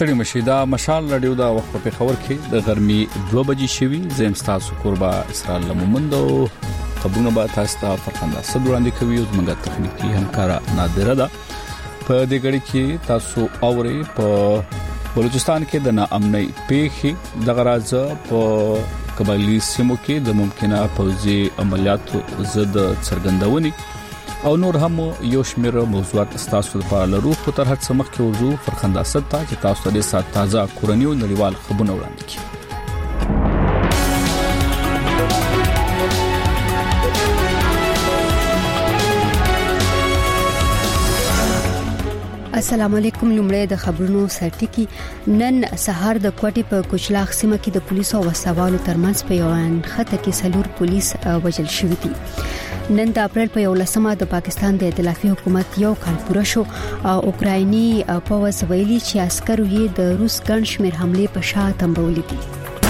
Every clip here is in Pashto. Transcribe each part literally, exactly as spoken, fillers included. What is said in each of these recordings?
ستړي مشي دا مشال رادیو دا وخت په خبر کې د ګرمي دوه بجې شوي زم تاسو قربا اسرائیل لمومندو خبرونه به تاسو ته فرخنده صد وړاندې کوي او موږ تخنیکی همکارا نادره ده په دې غړي کې تاسو اوري په بلوچستان کې د ناامنۍ پیښې د غراځ په قبایلی سیمو کې د ممکنه پوځي عملیاتو ضد څرګندونې او نور هم یو شمېر موضوعات تاسو لپاره لرو خو تر هڅه مخ کې ورزو فرخنده ستا چې تاسو د سات تازه کورنیو نړیوال خبرونه وړاندې کړي. السلام علیکم. لومړی د خبرونو سرټکی. نن سهار د کوټې په کوچلاخ سیمه کې د پولیسو او وسوالو ترمنځ په یو خطه کې سلور پولیس وژل شوي دي. نن د اپریل په یولسمه د پاکستان د ائتلافي حکومت یو کال پوره شو او اوکرایني پوځ ویلي چې عسکرو یې د روس ګڼ شمېر حمله په شا تنبولې دي.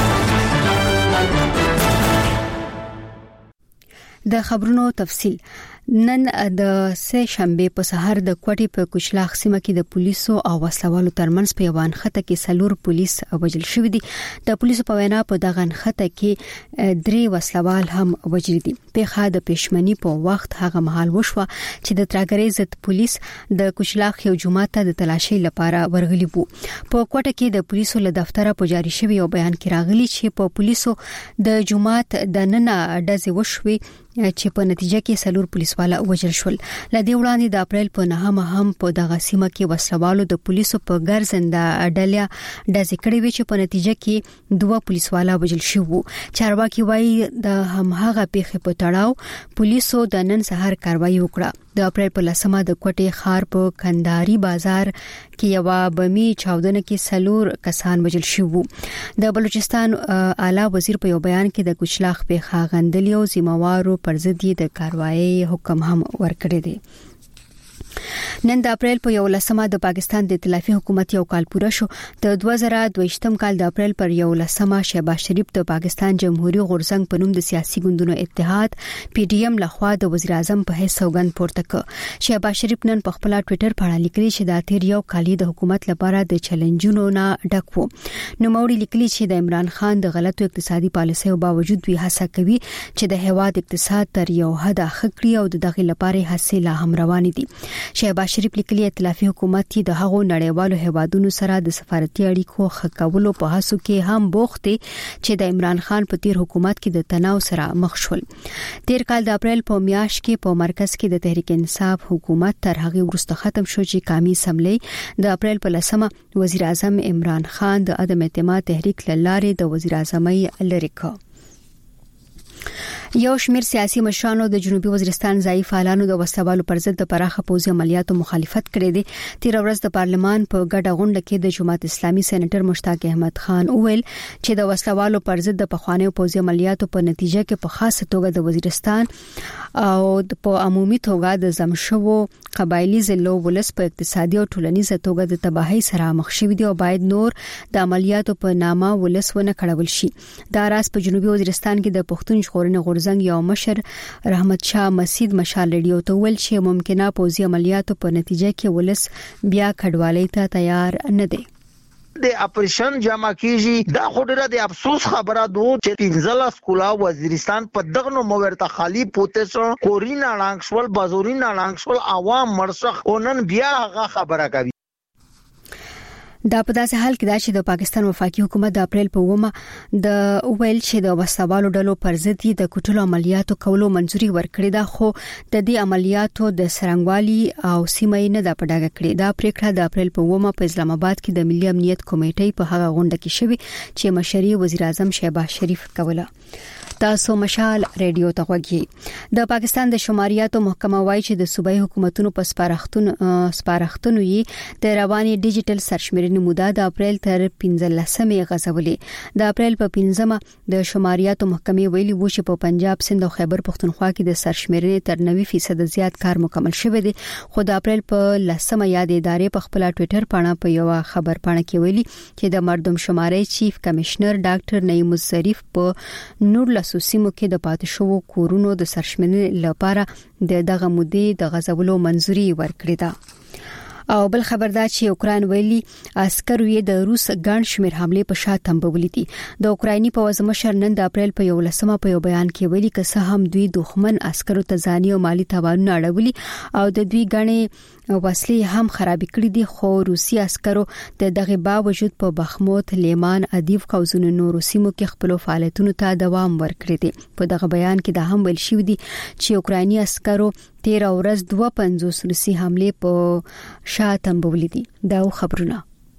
د خبرونو تفصیل. نن د سه شنبه په سهار د کوټې په کوچلاخ سیمه کې د پولیسو او وسلوالو ترمنځ په یوان خطه کې سلور پولیس وژل شوي دي. د پولیسو په وینا په دغه خطه کې درې وسلوال هم وژل دي. په خاطر د پښمنۍ په وخت هغه مهال وشو چې د تراګرې ضد پولیس د کوچلاخ یو جمعه ته د تلاشي لپاره ورغلي وو. په کوټه کې د پولیسو له دفتره په جاري شوی یو بیان کې راغلي چې په پولیسو د جمعه د نن ډزې وشوي چې په نتیجه کې سلور پولیسوالا وژل شول. لدې وړاندې د اپریل په نهمه هم په دغه سیمه کې وسلوالو د پولیسو په ګرځنده ډلیا ډزې کړې وې چې په نتیجه کې دوه پولیسوالا وژل شوي. چارواکي وایي د هماغه پیښې په تړاو پولیسو د نن سهار کاروایی وکړه. د اپریل په لسمه د کوټې ښار په کندهاري بازار کې یو بمي چاودنه کې سلور کسان وژل شوي. د بلوچستان اعلی وزیر په یو بیان کې د کوچلاخ په خاغندلی او ذمہوارو پر ضد د کاروایی حکم هم ورکړی دی. نن د اپریل په یولسمه د پاکستان د ائتلافي حکومت یو کال پوره شو. د دوه زره دوه کال د اپریل پر یولسمه شهباز شریف د پاکستان جمهوریت غورځنګ په نوم د سیاسي ګوندونو اتحاد پی ډی ایم لخوا د وزیر اعظم په حیث سوګند پورته کړ. شهباز شریف نن په خپل ټوئیټر باندې لیکلي چې د تیر یو کال د حکومت لپاره د چیلنجونو نه ډک وو. نو موري لیکلي چې د عمران خان د غلطو اقتصادي پالیسیو باوجود وی هڅه کوي چې د هواد اقتصاد تر یو حد خکړي او دغه لپاره هڅې لا هم روان دي. شهباز شریف لیکلي ائتلافي حکومت د هغو نړیوالو هیوادونو سره د سفارتي اړیکو خکولو په هڅو کې هم بوخت دي چې د عمران خان په تیر حکومت کې د تناو سره مخ شول. تیر کال د اپریل په میاشت کې په مرکز کې د تحریک انصاف حکومت تر هغه وروسته ختم شو چې قومي اسمبلی د اپریل په لسمه وزیر اعظم عمران خان د عدم اعتماد تحریک لاره د وزیر اعظمۍ لری کړ. یو شمېر سیاسي مشرانو د جنوبي وزیرستان ځای فعالانو د وسوالو پر ضد د پراخه پوځي عملیاتو مخالفت کړې دي. تیر ورځ د پارلمان په ګډه غونډه کې د جماعت اسلامي سېنیټر مشتاق احمد خان وویل چې د وسوالو پر ضد د پخوانیو پوځي عملیاتو په نتیجه کې په خاصه توګه د وزیرستان او په عمومي توګه د زمشوو قبایلی ضلعو ولس په اقتصادي او ټولنیزه توګه د تباہي سره مخ شوي دي او باید نور د عملیاتو په نامه ولس ونه کړول شي. دا راز په جنوبي وزیرستان کې د پښتون ژغورنې غورځنګ یو مشر رحمت شاه مسید مشال ریډیو ته ویل چې ممکنه پوځي عملیاتو په نتیجه کې ولس بیا کډوالۍ ته تیار نه دی. د اپریشن جمع کیږي دا خوري د افسوس خبره دوه چې پنځله سکولا وزیرستان په دغه نو مورته خالی پوتې سو کورینا لانګشول بازورینا لانګشول عوام مرسخ اونن بیا هغه خبره کوي. دا په داسې حال کې دا چې د پاکستان وفاقي حکومت د اپریل په اومه د ویل چې د وسوالو ډلو پر ضد د کوټلو عملیاتو کولو منځوري ورکړې ده خو د دې عملیاتو د سرنګوالي او سیمې نه د پډاګه کړې. دا پریکړه د اپریل په اومه په اسلام آباد کې د ملي امنیت کمیټې په هغه غونډه کې شوې چې مشري وزیر اعظم شهباز شریف کوله. تاسو مشال ریډیو ته غوږی. د پاکستان د شماریاتو محکمه وایي چې د صوبایي حکومتونو په سپارښتنو سپارښتنو یې د رواني ډیجیټل سرشمېرنې موده د اپریل تر پنځلسمې غځولې. د اپریل په پنځمه د شماریاتو محکمې ویلي و چې په پنجاب سند او خیبر پختونخوا کې د سرشمېرنې تر نوي فیصد زیات کار مکمل شوی دی. خو د اپریل په لسمه یاد ادارې په خپل ټوئیټر باندې په یو خبر باندې کې ویلي چې د مردم شماري چیف کمشنر ډاکټر نعیم الظریف په نور سیمو کې د پاتې شوو کورونو د سرشمېرنې لپاره د دغه مودې د غځولو منځوري ورکړې ده. او بل خبردار چې اوکران ویلي عسکرو یې د روس ګڼ شمېر حمله په شا تنبولې دي. د اوکرایني پوځ مشر نن د اپریل په یولسمه په یو بیان کې ویلي که څه هم دوی دښمن عسکرو ته ځاني او مالی تاوانونه اړولي او د دوی ګڼې وسلې هم خراب کړې دي، خو روسي عسکرو د دغه باوجود په بخموت، لیمان، ادیف او ځینو نورو سیمو کې خپل فعالیتونو ته دوام ورکړی دی. په دغه بیان کې دا هم ویل شوی دی چې اوکرایني عسکرو تیر ورځ دوه پنځوس روسي حمله په شا تنبولې دي. دا خبرونه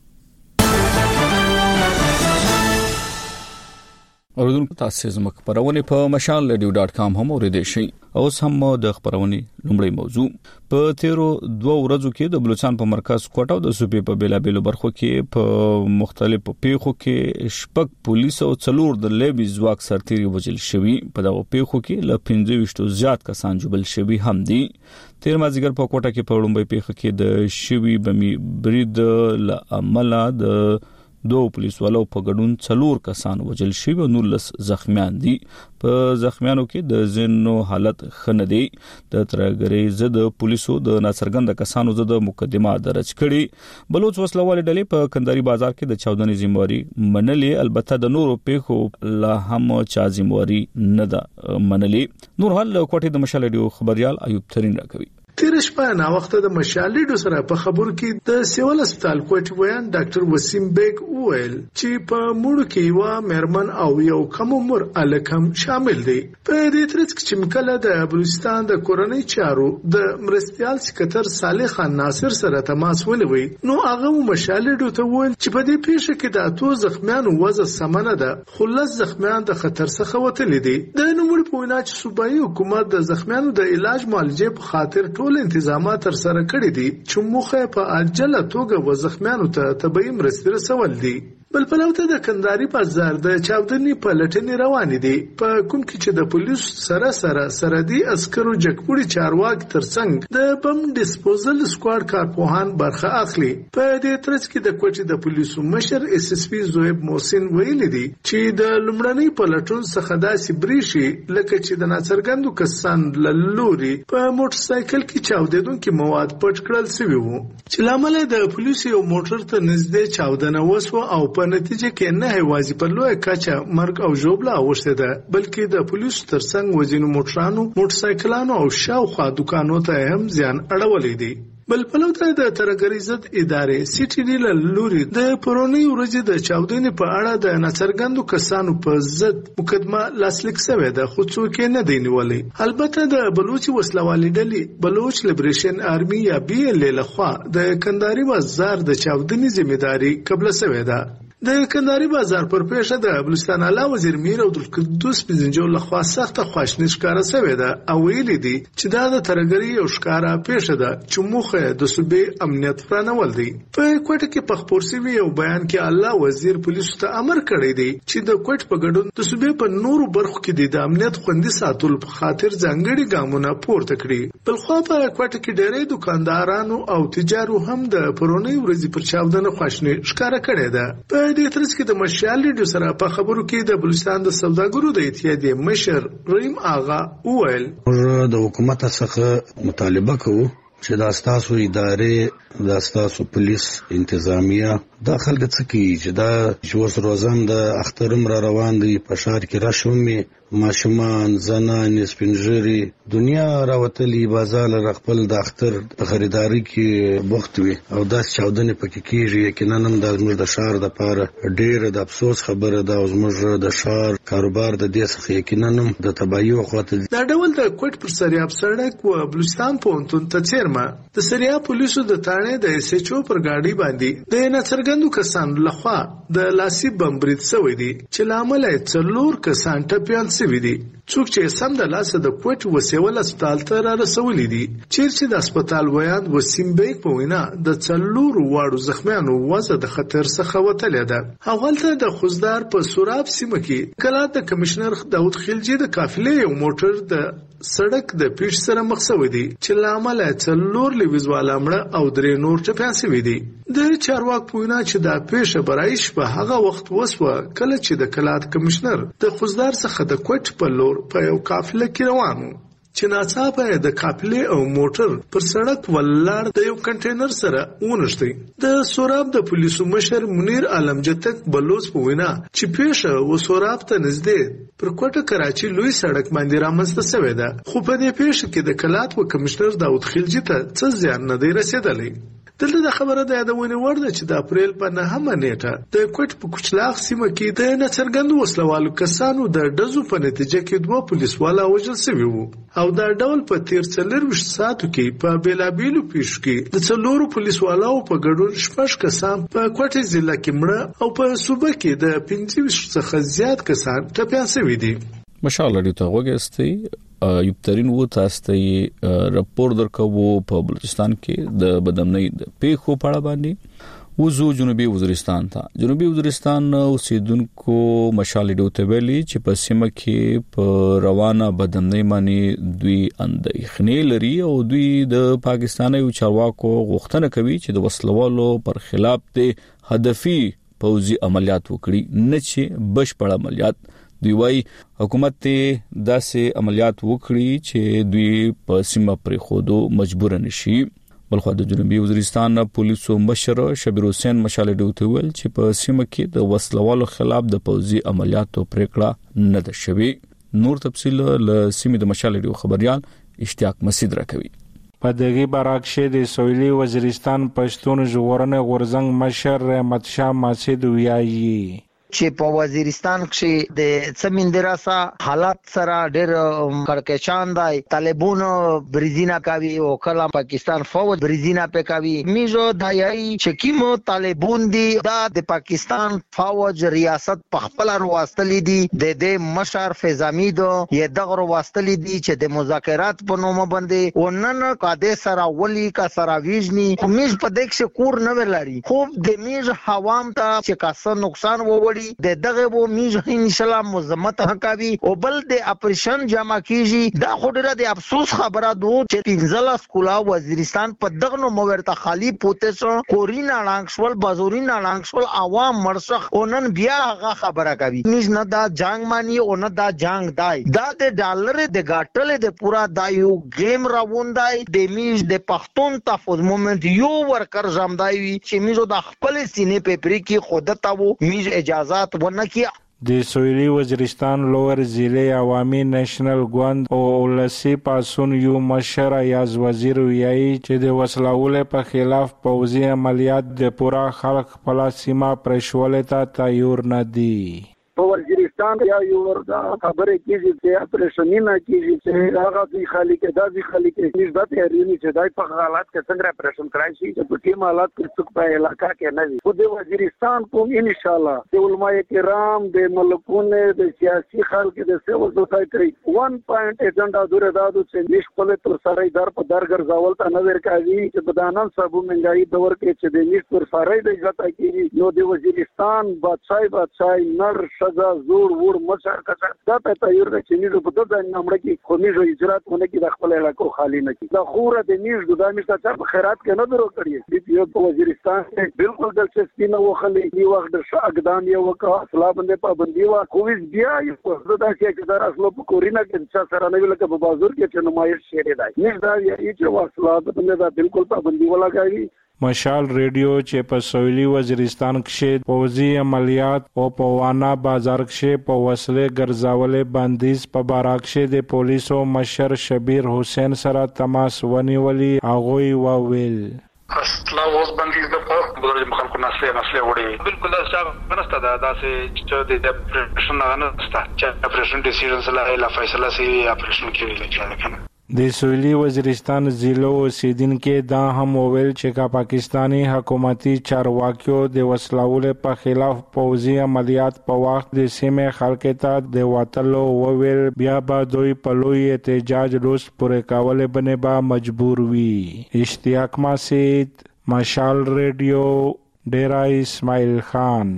اوردونکو تاسو زموږ خبرونه په مشال رادیو ډاټ کام هم اوریدئ شئ. اوس هم د خبرونه لومړی موضوع په تیرو دوه ورځو کې د بلوچستان په مرکز کوټه او د صوبې په بیلابېلو برخو کې په مختلفو پیښو کې شپږ پولیس او څلور د لیبي ځواک سرتیري وژل شوي. په دغه پیښو کې له پنځه ویشت زیات کسان جوړل شوي هم دي. تیر مازیګر په کوټه کې په وړاندې پیښه کې د شوي بمي برید له امله د دوه پولیسوالو په ګډون څلور کسان وژل شوي او نولس زخمیان دي. په زخمیانو کې د زینو حالت خنه دي. د ترګری زد پولیسو د ناڅرګند کسانو زد مقدمه درج کړي. بلوچ وسلوال ډلې په کندهاري بازار کې د چاودنې ذمہواری منلې، البته د نورو پیښو لا هم چا ذمہواری نه ده منلې. نور حال کوټه د مشال ډیو خبريال ایوب ترين راکوي. تیر شپه نا وخت د مشالډو سره په خبر کې د سیول هسپتال کوټ ویان ډاکټر وسیم بیگ وویل چې په موړ کې یو مرمن او یو کم عمر الکم شامل دي. په دې ترڅ کې چې مکله د بلوچستان د کورنۍ چارو د مرستيال سکتر صالح خان ناصر سره تماس ولوي، نو هغه مشالډو ته وویل چې په دې پیښه کې د اتو زخمیانو وضع سمنه ده، خلص زخمیان د خطر څخه وتل دي. د نوموړي په وینا چې صوبایي حکومت د زخمیانو د علاج معالجې په خاطر ټول انتظامات تر سره کړی دي چې موخه په عاجله توګه و زخمیانو ته طبي مرستې رسول دي. بل په لوته د کندهاري بازار د چاودنې په لټنې روان دي، په کوم کې چې د پولیس سره سره سرحدي عسکرو جګپوري چارواکي ترڅنګ د بم ډیسپوزل سکواډ کارپوهان برخه اخلي. په دې ترڅ کې د کوټې د پولیسو مشر اس اس پی زویب محسن ویلي دي چې د لمړنۍ پلټون څخه داسې بریشي لکه چې د ناڅرګندو کسان لوري په موټر سایکل کې چاودېدونکي مواد پټ کړل شوي وو، چې لامل د پولیسو یو موټر ته نږدې چاودنه وسوه او په نتیجه کې نه هیوازي په لوی کچه مرګ او ژوبله اوښته ده، بلکې د پولیسو ترڅنګ وزینو موټرانو، موټر سایکلانو او شاوخوا دکانو ته هم زیان اړولې دي. بل پلوته د ترګری ضد ادارې سی ټي ډي لوري د پرونی ورځې د چاودنې په اړه د ناڅرګندو کسانو په ضد مقدمه لاسلیک شوې ده، خو څوک نه دی نیولې. البته د بلوچ وسلوالې ډلې بلوچ لیبریشن آرمي یا بي ال ال لخوا د کندهاري بازار د چاودنې ذمہداري قبل شوې ده. د کندهاري بازار پر پیښه د بلوچستان اعلی وزیر میر عبدالقدوس پنځنجو لخوا سخت خواشنی ښکارا شوې ده او ویلي دي چې دا د ترګری یو ښکارا پیښه ده چې موخه د صوبې امنیت فرانول دي. په کوټه کې په خبر شوی یو بیان کې اعلی وزیر پولیسو ته امر کړی دی چې د کوټ په ګډون د صوبې په نورو برخو کې د امنیت خوندي ساتلو په خاطر ځانګړي ګامونه پورته کړي. بل خو په کوټه کې ډېری دکاندارانو او تجارو هم د پرونی ورځې پر چاودنه خواشنی ښکارا کړی ده. په دې ترڅ کې د مشال ډیو سره په خبرو کې د بلوچستان د سوداګرو د اتحادیې مشر رحیم آغا وویل موږ د حکومت څخه مطالبه کوو چې د اساسو ادارې، د اساسو پولیس، انتظامیه دا خلک څه کوي چې دا جوړ روزان د اخترم را روان دي په شهر کې راشومي ماشومان، زنان، سپینجری دنیا راوتلی بازار خپل د اختر په خریداري کې بوخت وي او دا چاودنې پکې کیږي. یقینا هم د زموږ د شهر د پاره ډېر د افسوس خبره ده او زموږ د شهر کاروبار د دې څخه یقینا هم د تباہي خواته دا ډول د کوټ پر سریاب سړک و بلوچستان پونتون ته چیرمه د سریاب پولیسو د تانه د اس ایچ او پر گاډي باندې د ناڅرګندو کسانو لخوا د لاسي بم برید شوی دی چې لامل یې څلور کسان ټپيان شوي دي. څوک چې سم د لاسه د کوټ وسیول هسپتال ته را رسولې دي، چیرې د هسپتال ویان وسیم بیگ په وینا د څلور واړو زخمیانو وضع د خطر څخه وتلې ده. هغلته د خوزدار په سوراب سیمه کې کله د کمشنر داود خلجی د قافلې یو موټر د سړک د پیښ سره مخ شوی دی چې لامل څلور لویزواله مړه او درې نور ټپيان شوي دي. د چارواک په وینا چې دا پیښه برایش په هغه وخت وسوه کله چې د کلات کمشنر د خوزدار څخه د کوټ په لور په یو قافله کې روان و. چې ناڅاپه د قافلې او موټر پر سړک ولاړ د یو کنټینر سره ونښتي. د سوراب د پولیسو مشر منیر عالم جتک بلوچ په وینا چې پیښه و سوراب ته نږدې پر کوټه کراچي لوی سړک باندې رامنځته شوې ده، خو په دې پیښه کې د کلات و کمشنر داود خلجي ته څه زیان نه دی رسیدلی. دلته د خبره د یادونې وړ ده چې د اپریل په نهمه نیټه د کوټ په کوچلاغ سیمه کې د نڅرګندو وسلوالو کسانو د ډزو په نتیجه کې دوه پولیسوالا وژل شوي وو او دا ډول په تیر څلرویشت ساعتو کې په بیلابیلو پیښو کې د څلورو پولیسوالو په ګډون شپږ کسان په کوټ ضلع کې مړه او په صوبه کې د پنځه ویشت څخه زیات کسان ټپیان شوي دي. مشال لري ته وګورئ یو ترين و تاسو ته راپور درکوو په بلوچستان کې د بدامنۍ د پیښو په اړه باندې وزو جنوبي وزیرستان ته جنوبي وزیرستان اوسیدونکو مشال ډوته ویلي چې په سیمه کې په روانه بدامنۍ باندې دوی اندېښنې لري او دوی د پاکستاني چارواکو غوښتنه کوي چې د وسلوالو پر خلاف د هدفي پوځي عملیات وکړي نه چې بشپړ عملیات. دوی وايي حکومت ته داسې عملیات وکړي چې دوی په سیمه پر خودو مجبور نشي. بلخو د جنوبي وزیرستان پولیسو مشر شبیر حسین مشال ډوته ویل چې په سیمه کې د وسلوالو خلاف د پوځي عملیاتو پریکړه نه ده شوې. نور تفصیل له سیمې د مشال ډیو خبريال اشتیاق مسعود راکوي. په دغه برعکس د سویلي وزیرستان پښتون ژغورنې غورزنګ مشر رحمت شاه مسعود ویایي چې په وزیرستان کې د سمندراسا حالات سره ډېر کړکېچان دی. طالبانو بریزینا کوي او کله پاکستان فوج بریزینا په کوي. میجو دایي چې کیمو طالبان دي دا د پاکستان فوج ریاست په خپل وروستلې دي د دې مشر فیضامید یې دغه وروستلې دي چې د مذاکرات په نوم باندې ونن قاده سره ولي کا سره ویجنی میج په دغه شکور نه ولري خو د میج حوام ته چې کاسه نقصان ووړي د دغه وو میج ان شاء الله مزمت حکاوي او بل د اپریشن جمع کیږي. دا خوري د افسوس خبره دوه چې پنځله سکولا وزیرستان په دغه نو ورته خالی پوتې سو کورینا لانګشول بازورینا لانګشول عوام مرشخ اونن بیا هغه خبره کوي میج نه دا جنگ مانی او نه دا جنگ دای دا د ډالر د گاټل د پورا دایو گیم راوندای د میج د پښتون تفوز مومنت یو ورکر زمدای چې میجو د خپل سینې په پری کې خودتا وو میج اجازه د سویلي وزیرستان لوور ضلع عوامي نېشنل ګوند او ولسی پاسون یو مشر ایاز وزیر ویایي چې د وسلوالو په خلاف پوځي عملیات د پورا خلک په سیمه پرشولې ته تیار نه دي. په وزیرستان یا یو وردا خبره کیږي چې اپریشن نه کیږي چې هغه د خالی کې د دې خالی کې نسبت هرینی چې دای په حالات کې څنګه اپریشن کړای شي چې په کوم حالات کې څوک په علاقہ کې نه وي. په د وزیرستان کوم ان شاء الله د علماء کرام د ملکونه د سیاسي خلک د سیول سوسایټي ون پوینټ ایجنډا دوره دادو چې نش په تر سره در په درګر ځاول ته نظر کوي چې بدانان صاحب منګای دور کې چې د نش پر سره د عزت کیږي نو د وزیرستان بادشاہي بادشاہي نر سزا زور ور مشر کڅ دا ته تیر د چینی په دغه نمبر کې خمیزو اجرات ونه کې د خپل علاقو خالی نه کی دا خوره د نیش د دامي څخه په خیرات کې نه درو کړی د یو په وزیرستان کې بالکل د سپینه وخلې دی وخت د اقدام یو وکړه اصلا باندې پابندي وا کوویز بیا یو د داسې کې در اصل په کورینا کې چې سره نه ویل کې په بازار کې چې نمایش شری دی نه دا یی چې واصله باندې دا بالکل پابندي ولاګایي. مشال ریډیو چې په سویلي وزیرستان کې پوځي عملیات او په وانا بازار کې په وسلې ګرځاولې بندیز په باراکشه د پولیسو مشر شبیر حسین سره تماس ونیولي هغه وویل اصلا اوس بندیز د په بدر مخالفت نسله نسله وړي بالکل دا څه نسته دا داسې چې د اپریشن نه نسته چې اپریشن ډیسیژن سره لا فیصله سي اپریشن کې لګیږي. د سویلي وزیرستان ضلع اوسیدونکو دا هم وویل چې کا پاکستانی حکومتي چارواکیو د وسلوالو په خلاف پوځي عملیات په وخت د سیمې خلکو ته د وټلو وویل بیا به دوی په لوی احتجاج روس پورې کول باندې به مجبور وي. اشتیاق مسعود مشال ریډیو ډیرا اسماعیل خان.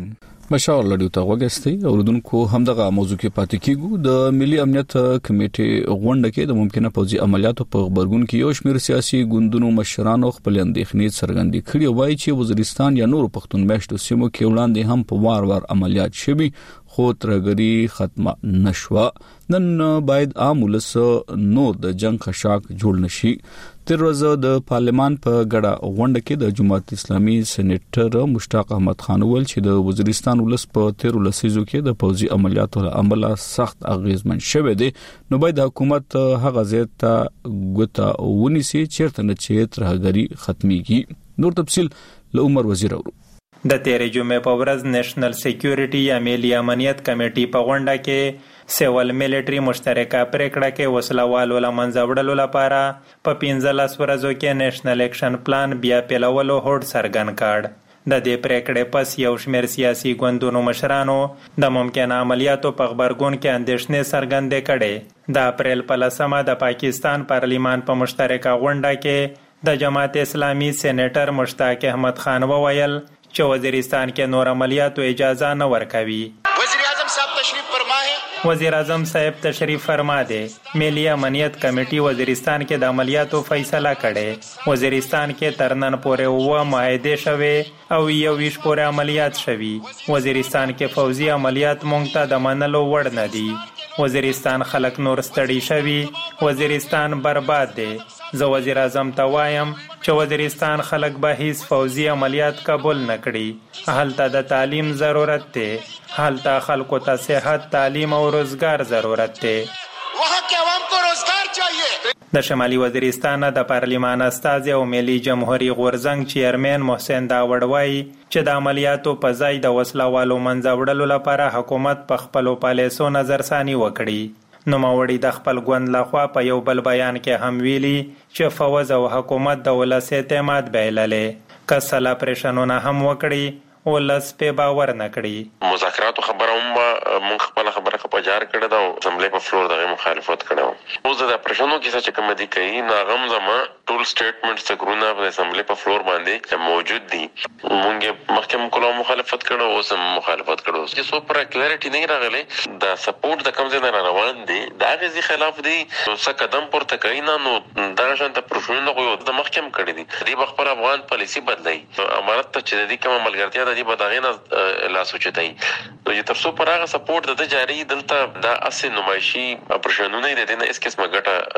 مشال لړیو ته وګستي اوردونکو همدغه موضوع کې پاتې کیږو د ملي امنیت کمیټې غونډه کې د ممکنه پوځي عملیاتو په خبرګون کې یو شمېر سیاسي ګوندونو مشرانو خپل اندېښنې څرګندې کړې وایي چې وزیرستان یا نور پښتون میشتو سیمو کې وړاندې هم په وار وار عملیات شوي خو ترګری ختمه نشوه. نن باید عام ولس نور د جنگ خشاک جوړ نشي. تر ورځ د پارلمان په غړه غونډه کې د جماعت اسلامي سېنیټر مشتاق احمد خان ول چې د وزیرستان ولس په تیر لسیزو کې د پوځي عملیاتو له امله سخت اغیزمن شوه دي نو باید حکومت هغه زیاته ګوته ونیسي چیرته نه چې ترګری ختميږي. نور تفصيل له عمر وزیر اورو. د تیرې جمعې په ورځ نېشنل سکیورټي یا ملي امنیت کمیټې په غونډه کې سیول ملټري مشترکه پریکړه کې وسلوالو لمنځه وړلو لپاره په پنځلس ورځو کې نېشنل اکشن پلان بیا پیلولو هوډ څرګند کړ. د دې پریکړې پس یو شمېر سیاسي ګوندونو مشرانو د ممکنه عملیاتو په خبرګون کې اندېښنې څرګندې کړې. د اپریل په لسمه د پاکستان پارلیمان په مشترکه غونډه کې د جماعت اسلامي سېنیټر مشتاق احمد خان وویل چې وزیرستان کې نور عملیاتو اجازه نه ورکوي. وزیر اعظم صاحب تشریف فرما ہے. وزیر اعظم صاحب تشریف فرما دے. ملی امنیت کمیټي وزیرستان کې د عملیاتو فیصله کړي. وزیرستان کې ترنن پورې و معاهده شوه او یو ویش پورې عملیات شوي. وزیرستان کې فوزي عملیات مونږ ته د منلو وړ نه دي. وزیرستان خلک نور ستړي شوي. وزیرستان برباد دی. زه وزیر اعظم ته وایم چې وزیرستان خلک به هیڅ فوزي عملیات قبول نکړي. هلته د تعلیم ضرورت دی. هلته خلکو ته صحت، تعلیم او روزګار ضرورت دی. وहाँ के عوام को रोजगार चाहिए. د شمالي وزیرستان د پارلیمان استازي او ملي جمهوریت غورزنګ چیرمن محسن داوړ وایي چې د عملیاتو په ځای د وسلوالو منځه وړلو لپاره حکومت په خپلو پالیسو نظرثاني وکړي. نوموړي د خپل ګوند لخوا په یو بل بیان کې هم ویلي چې فوز او حکومت د ولس اعتماد بایللې. که سل اپریشنونه هم وکړي ولس په باور نه کړي. مذاکراتو خبره هم مونږ خپل خبره په جار کړه دا اسمبلی په فلور دغه مخالفت کړو. اوس د اپریشنونو کې چې کوم دي کوي ناغم زما ټول سټیټمنټس څنګه په اسمبلی په فلور باندې موجود دي. مونږ محکمه کوله مخالفت کړو اوس هم مخالفت کړو. چې سو پر کلیریټي نه راغلی دا سپورټ د کوم ځای نه روان دي دا غزي خلاف دي څه قدم پورته کوي نه نو دا شانته پروشنونه کوي د محکمه کړی دي. دی بخبر افغان پالیسی بدلای امارت ته چې د کوم ملګرتیا د بداغینه لا سوچتای نو چې تر څو پر هغه سپورټ د جاری دلته دا اصل نمایشي اپریشنونه د دې نه اس قسمه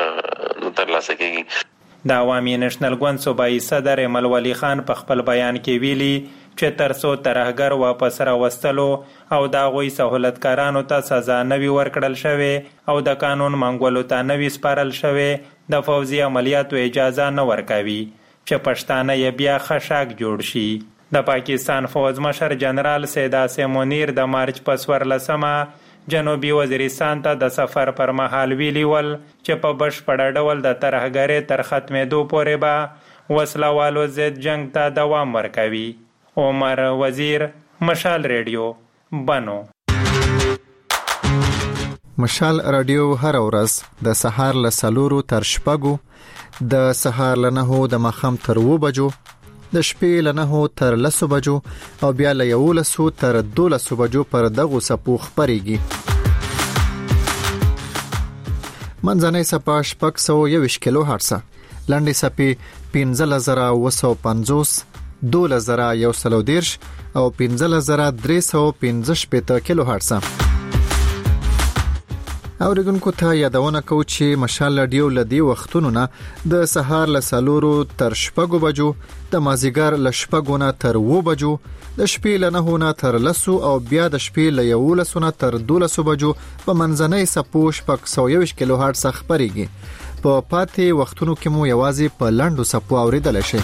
ګټه نو تر لاسه کیږي. د عوامي نېشنل ګوند صوبایي صدر ایمل ولی خان په خپل بیان کې ویلي چې تر څو ترهګر واپس راوستلو او د غوي سہولتکارانو ته سزا نوي ورکړل شوه او د قانون منګولو ته نوي سپارل شوه د فوزي عملیاتو اجازه نه ورکوي چې پښتانه یې بیا خشاک جوړ شي. د پاکستان فوج مشر جنرال سیدا سیمونیر د مارچ په څوارلسمه جنوبي وزیرستان ته د سفر پر مهال ویلي ول چې په بشپړ ډول د ترهګرۍ تر ختمېدو پورې به وسلوالو ضد جنگ ته دوام ورکوي. عمر وزیر، مشال ریډیو، بنو. مشال رادیو هر ورځ د سهار له سلورو تر شپږو د سهار له نهو د ماښام تر اوو بجو د شپې له نهو تر لسو بجو او بیا له یولسو تر دولسو بجو پر دغو څپو خپرېږي. منځنۍ څپه شپږ سوه یوویشت کیلو هرټزه، لنډې څپې پنځلس زره اوه سوه پنځوس، دولس زره یو سل او دېرش او پنځلس زره درې سوه پنځه شپېته کیلو هرټزه. اوریدونکو ته یادونه کوو چې مشال رادیو لدی وختونو نه د سهار له سلورو تر شپږو بجو، د مازیګر له شپږو نه تر اوو بجو، د شپې له نهو نه تر لسو او بیا د شپې له یولسو نه تر دولسو بجو په منځنۍ څپو شپږ سوه یوویشت کیلو هرټز خپرېږي. په پاتې وختونو کې مو یوازې په لنډو څپو اوریدلی شئ.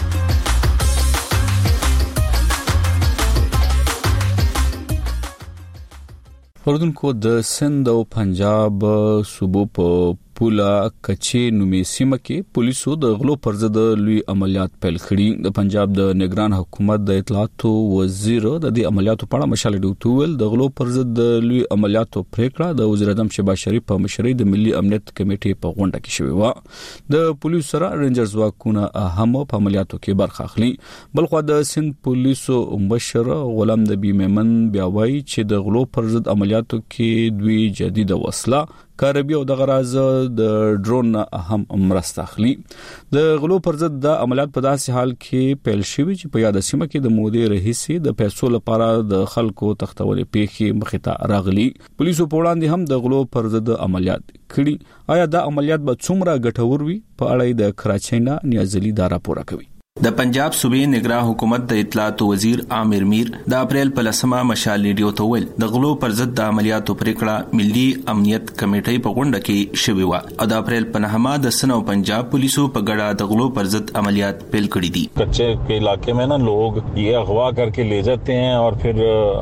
اوردونکو د سند او پنجاب صوبو په پولا کچې نومې سیمه کې پولیسو د غلو پر ضد لوی عملیات پیل کړي. د پنجاب د نگران حکومت د اطلاعاتو وزیر د دې عملیاتو په اړه مشال ډیوټول د غلو پر ضد لوی عملیاتو پریکړه د وزیر اعظم شهباز شریف په مشرۍ د ملي امنیت کمیټې په غونډه کې شوې و. د پولیسو سره رینجرز واکونه هم په عملیاتو کې برخه اخلي. بلخو د سند پولیسو مشر غلام نبی میمن بیا وایي چې د غلو پر ضد عملیاتو کې دوی جدید وسله کاربي او د غراز د ډرون هم مرسته اخلي. د غلو پر ضد د عملیات په داسې حال کې پیل شوی چې په یاد سیمه کې د مودې رئیسي د پیسو لپاره د خلکو تختولې پیښې مخته راغلي. پولیسو په وړاندې هم د غلو پر ضد عملیات کړي. آیا دا عملیات به څومره ګټور وي؟ په اړه د کراچۍ نه نیازلي دا راپور کوي. د پنجاب صوبې نگران حکومت د اطلاعات وزیر عامر میر د اپریل په لسمه مشال ریډیو ته ویل د غلو پر ضد د عملیاتو پریکړه ملي امنیت کمیټې په غونډه کې شوې و او د اپریل په نهمه د سن او پنجاب پولیسو په ګډه د غلو پر ضد عملیات پیل کړي دي. کچے کے علاقے میں نا لوگ یہ اغوا کر کے لے جاتے ہیں اور پھر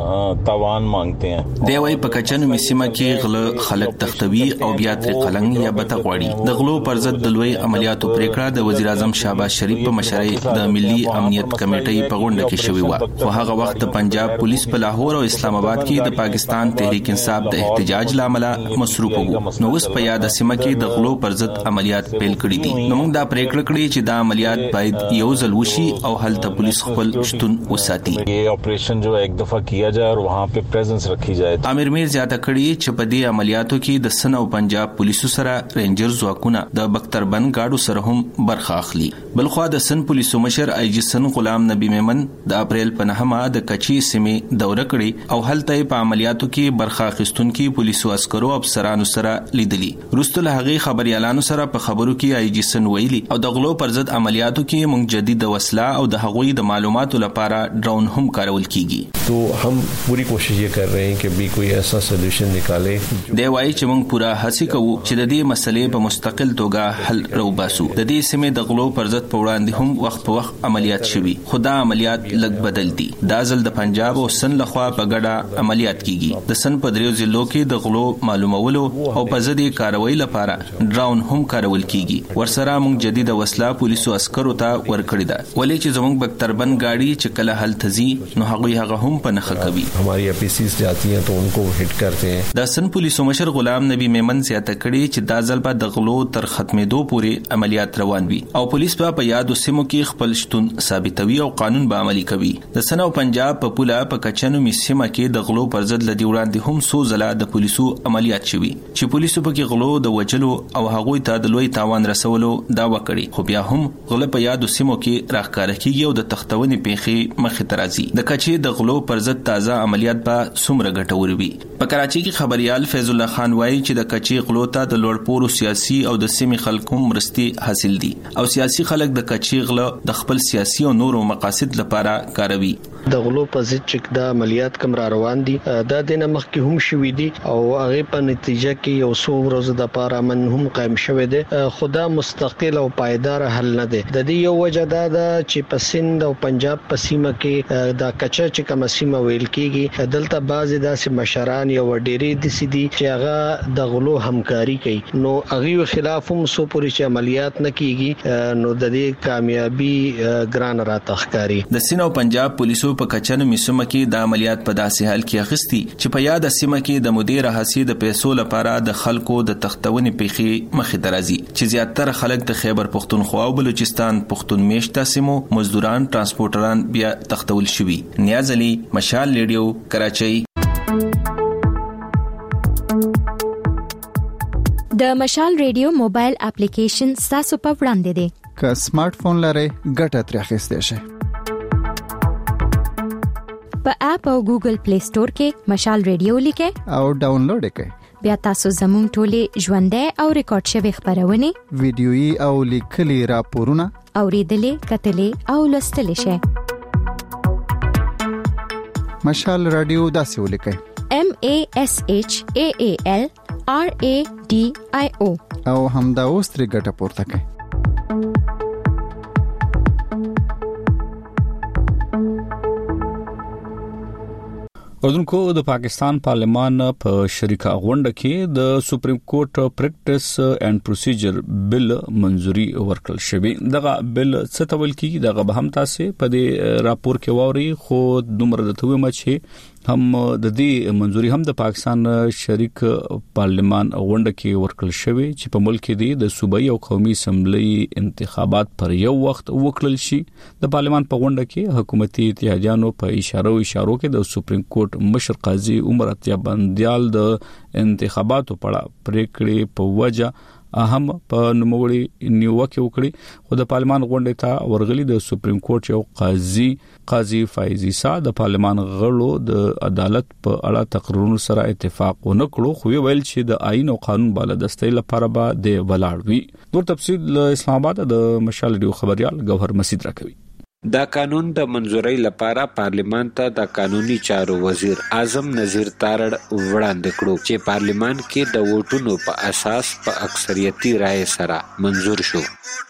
تاوان مانگتے ہیں. دی وايي په کچنو سیمه کې غله خلک تختوي او بیا تر قلنګ یا بته غواړي. د غلو پر ضد د لوی عملیاتو پریکړه د وزیر اعظم شهباز شریف په مشرۍ د ملي امنیت کمیټې په غونډه کې شوې و. خو هغه وخت د پنجاب پولیس په لاهور او اسلام آباد کې د پاکستان تحریک انصاف د احتجاج لامل مصروف وو. نو اوس په یاد سیمه کې د غلو پر ضد عملیات پیل کړي دي. نو موږ دا پریکړه کړې چې دا عملیات باید یو ځل وشي او هلته پولیس خپل شتون وساتي. یہ آپریشن جو ایک دفعہ کیا جائے اور وہاں پہ پریزنس رکھی جائے. امیر میر زیاته کړي چې په دې عملیاتو کې د سن او پنجاب پولیسو سره رینجر ځواکونه د بختربند گاډو سره هم برخه اخلي. بلخو د سن پولیسو مشر آی جی سن غلام نبی میمن د اپریل په نهمه د کچې سیمې دوره کړې او هلته په عملیاتو کې برخه اخیستونکو پولیسو عسکرو افسرانو سره لیدلي. وروسته له هغې خبريالانو سره په خبرو کې آی جی سن ویلي او د غلو پر ضد عملیاتو کې موږ جدید وسله او د هغوی د معلوماتو لپاره ډرون هم کارول کیږي. تو هم پوری کوشش یہ کر رہے ہیں کہ بھی کوئی ایسا سولوشن نکالے. دی وايي چې موږ پورا هڅه کوو چې د دې مسلې په مستقل توګه حل راوباسو. د دې سیمې د غلو پر ضد په وړاندې هم وخت په وخت عملیات شوي. خدا عملیات لګ بدل دي. دا ځل د پنجاب او سن لخوا په ګډه عملیات کیږي. د سن په دریو ضلعو کې د غلو معلومولو او په ضد کاروي لپاره ډرون هم کارول کیږي. ورسره موږ جدید وسله پولیسو عسکرو ته ورکړی ده. ولې چې زموږ بختربند گاډي چې کله حل تزي نو هغه هغه هم په نخ کوي. ہماری اپیسیز جاتی ہیں تو ان کو ہٹ کرتے ہیں. د سن پولیسو مشر غلام نبی میمن زیاته کړي چې دا ځل په د غلو تر ختمېدو پورې عملیات روان وي او پولیس په یادو سیمو کې خپل شتون ثابتوي او قانون به عملي کوي. د سن او پنجاب په پولا په کچنو میسیمه کې د غلو پر ضد لدی وړاندې هم سو زله د پولیسو عملیات شوي چې پولیسو په کې غلو د وجلو او هغوی ته د لوی تاوان رسولو داوا کړي. خو بیا هم غله په یادو سیمو کې راخکاره کیږي او د تختونې پیښې مخې ته راځي. د کچې د غلو پر ضد تازه عملیات به څومره ګټور وي. په کراچۍ کې خبريال فیض الله خان وایي چې د کچې غلو ته د لوړپوړو سیاسي او د سیمې خلکو مرستي حاصل دي او سیاسي خلک د کچې غله د خپل سیاسي او نورو مقاصد لپاره کاروي. د غلو په ضد چې د عملیات کوم را روان دي دا د نمخ کې هم شوې دي او هغه په نتیجه کې یو څو ورځې د پاره من هم قائم شوه دي. خدا مستقل او پایدار حل نه دي. د دې یو وجه دا ده چې په سند او پنجاب په سیمه کې د کچا چې کوم سیمه ویل کېږي دلته بعضی داسې مشران یو ډېری دي سدي چې هغه د غلو همکاري کوي. نو هغه خلاف هم سو پوری چې عملیات نه کیږي نو د دې کامیابی ګران را تخکاری. د سند او پنجاب پولیسو په کچنو میسمه کې د عملیات په داسې حال کې اخیستي چې په یاد سیمه کې د مدیر حسی د پیسو لپاره د خلکو د تختونې پیښې مخې ته راځي چې زیاتره خلک د خیبر پختونخوا او بلوچستان پختون میشته سیمو مزدوران ترانسپورټران بیا تختول شوي. نیاز علي، مشال ریډیو، کراچۍ. د مشال ریډیو موبایل اپلیکیشن تاسو په وړاندې دی. که سمارټ فون لرئ ګټه ترې اخیستئ شئ. په اپ او ګوګل پلی سٹور کې مشال ریډیو لیکئ او ډاونلوډ کړئ. بیا تاسو زموږ ټولې ژوندۍ او ریکارډ شوی خبرونه ویډیويي او لیکلي راپورونه اوریدلې کتلې او لوستلې شئ. مشال رادیو داسې ولیکئ M A S H A A L R A D I O او همدا اوس ترې ګټه پورته کړئ. اردنکو د پاکستان پارلمان په شریکه غونډه کې د سپریم کورټ پریکټس اینڈ پروسیجر بل منځوري ورکړل شوی. دغه بل څه تول کی دغه به هم تاسو په دې راپور کې ووري، خو دومره د توې مچ هم د دې منځوري هم د پاکستان شریک پارلمان غونډه کې ورکړل شوی چې په ملک کې د صوبایي او قومي اسمبلی انتخابات پر یو وخت وکړل شي. د پارلمان په غونډه کې حکومتي اتحادیانو په اشاره او اشارو کې د سپریم کورټ مشر قاضي عمر عطیه بندیال د انتخاباتو په اړه پریکړې په وجه اهم په نوموړي نیوکه وکړي. خو د پارلمان غونډې ته ورغلي د سپریم کورټ یو قاضي قاضي فایز عیسی د پارلمان غړو د عدالت په اړه تقریرونو سره اتفاق ونه کړو، خو ویل چې د آئین او قانون بالادستۍ لپاره به د ولاړ وي. نور تفصیل اسلام آباد د مشال ډیو خبريال گوهر مسید راکوي. دا قانون د منځورۍ لپاره پارلیمان ته د قانوني چارو وزیر اعظم نذیر تارړ وړاندې کړو چې پارلیمان کې د ووټونو په اساس په اکثریتي رائے سره منظور شو.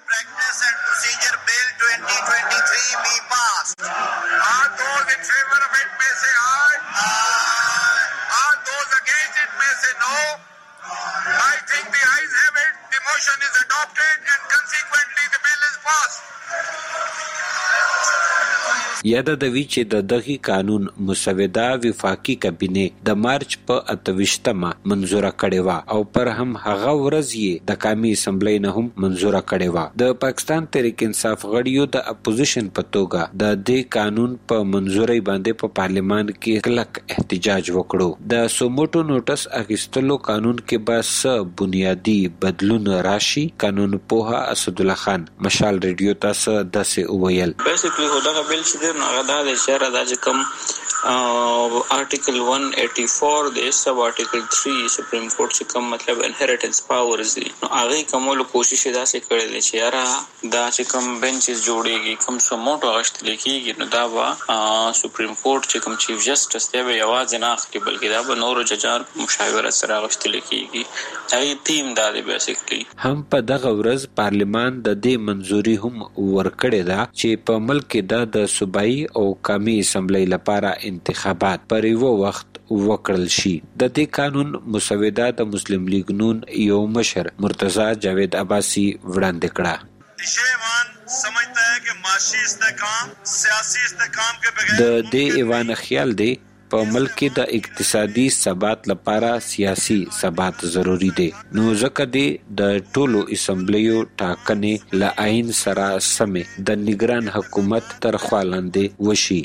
یاده د وی چې د دغه قانون مسوده وفاقي کابینه د مارچ په اتوشتمه منزوره کړې و او پر هم هغه ورځ یې د قومي اسمبلی نه هم منزوره کړې و. د پاکستان تحریک انصاف غړیو د اپوزیشن په توګه د دې قانون په منزوري باندې په پارلیمان کې کلک احتجاج وکړو. د سوموټو نوټس اخیستلو قانون کې بس بنیادی بدلون راشي. قانون پوها اسد الله خان مشال ریډیو تاسو داسې وویل. بیسیکلی هدا بیل چې هغه د اشاره د کوم آرټیکل one eighty-four د سب آرټیکل three سپریم کورټ چې کوم مطلب انهریټنس پاورز دي، نو هغه کومول کوشش دا څه کړی دی چې یاره دا چې کوم بنچز جوړیږي کوم سموټو غشتل کیږي، نو دا وا سپریم کورټ چې کوم چیف جسټس دی به یوازې نه اخلي بلکې دا به نور ججان مشاورت سره غشتل کیږي. هغه ټیم دا دی بیسیکلی. هم په دغه ورځ پارلیمان د دې منځوري هم ورکړې ده چې په ملک کې د صوبایي او قومي اسمبلی لپاره انتخابات پر یو وخت وکړل شي. د دې قانون مسوده د مسلم لیگ نون یو مشر مرتضی جاوید عباسی وړاندې کړه. سمجھتا ہے کہ معاشی استحکام سیاسی استحکام کے بغیر د دې ایوان خیال دی په ملک کې د اقتصادي ثبات لپاره سیاسي ثبات ضروری دی، نو ځکه دی د ټولو اسمبلیو ټاکنې له آئین سره سمې د نگران حکومت تر خوا لاندې وشي.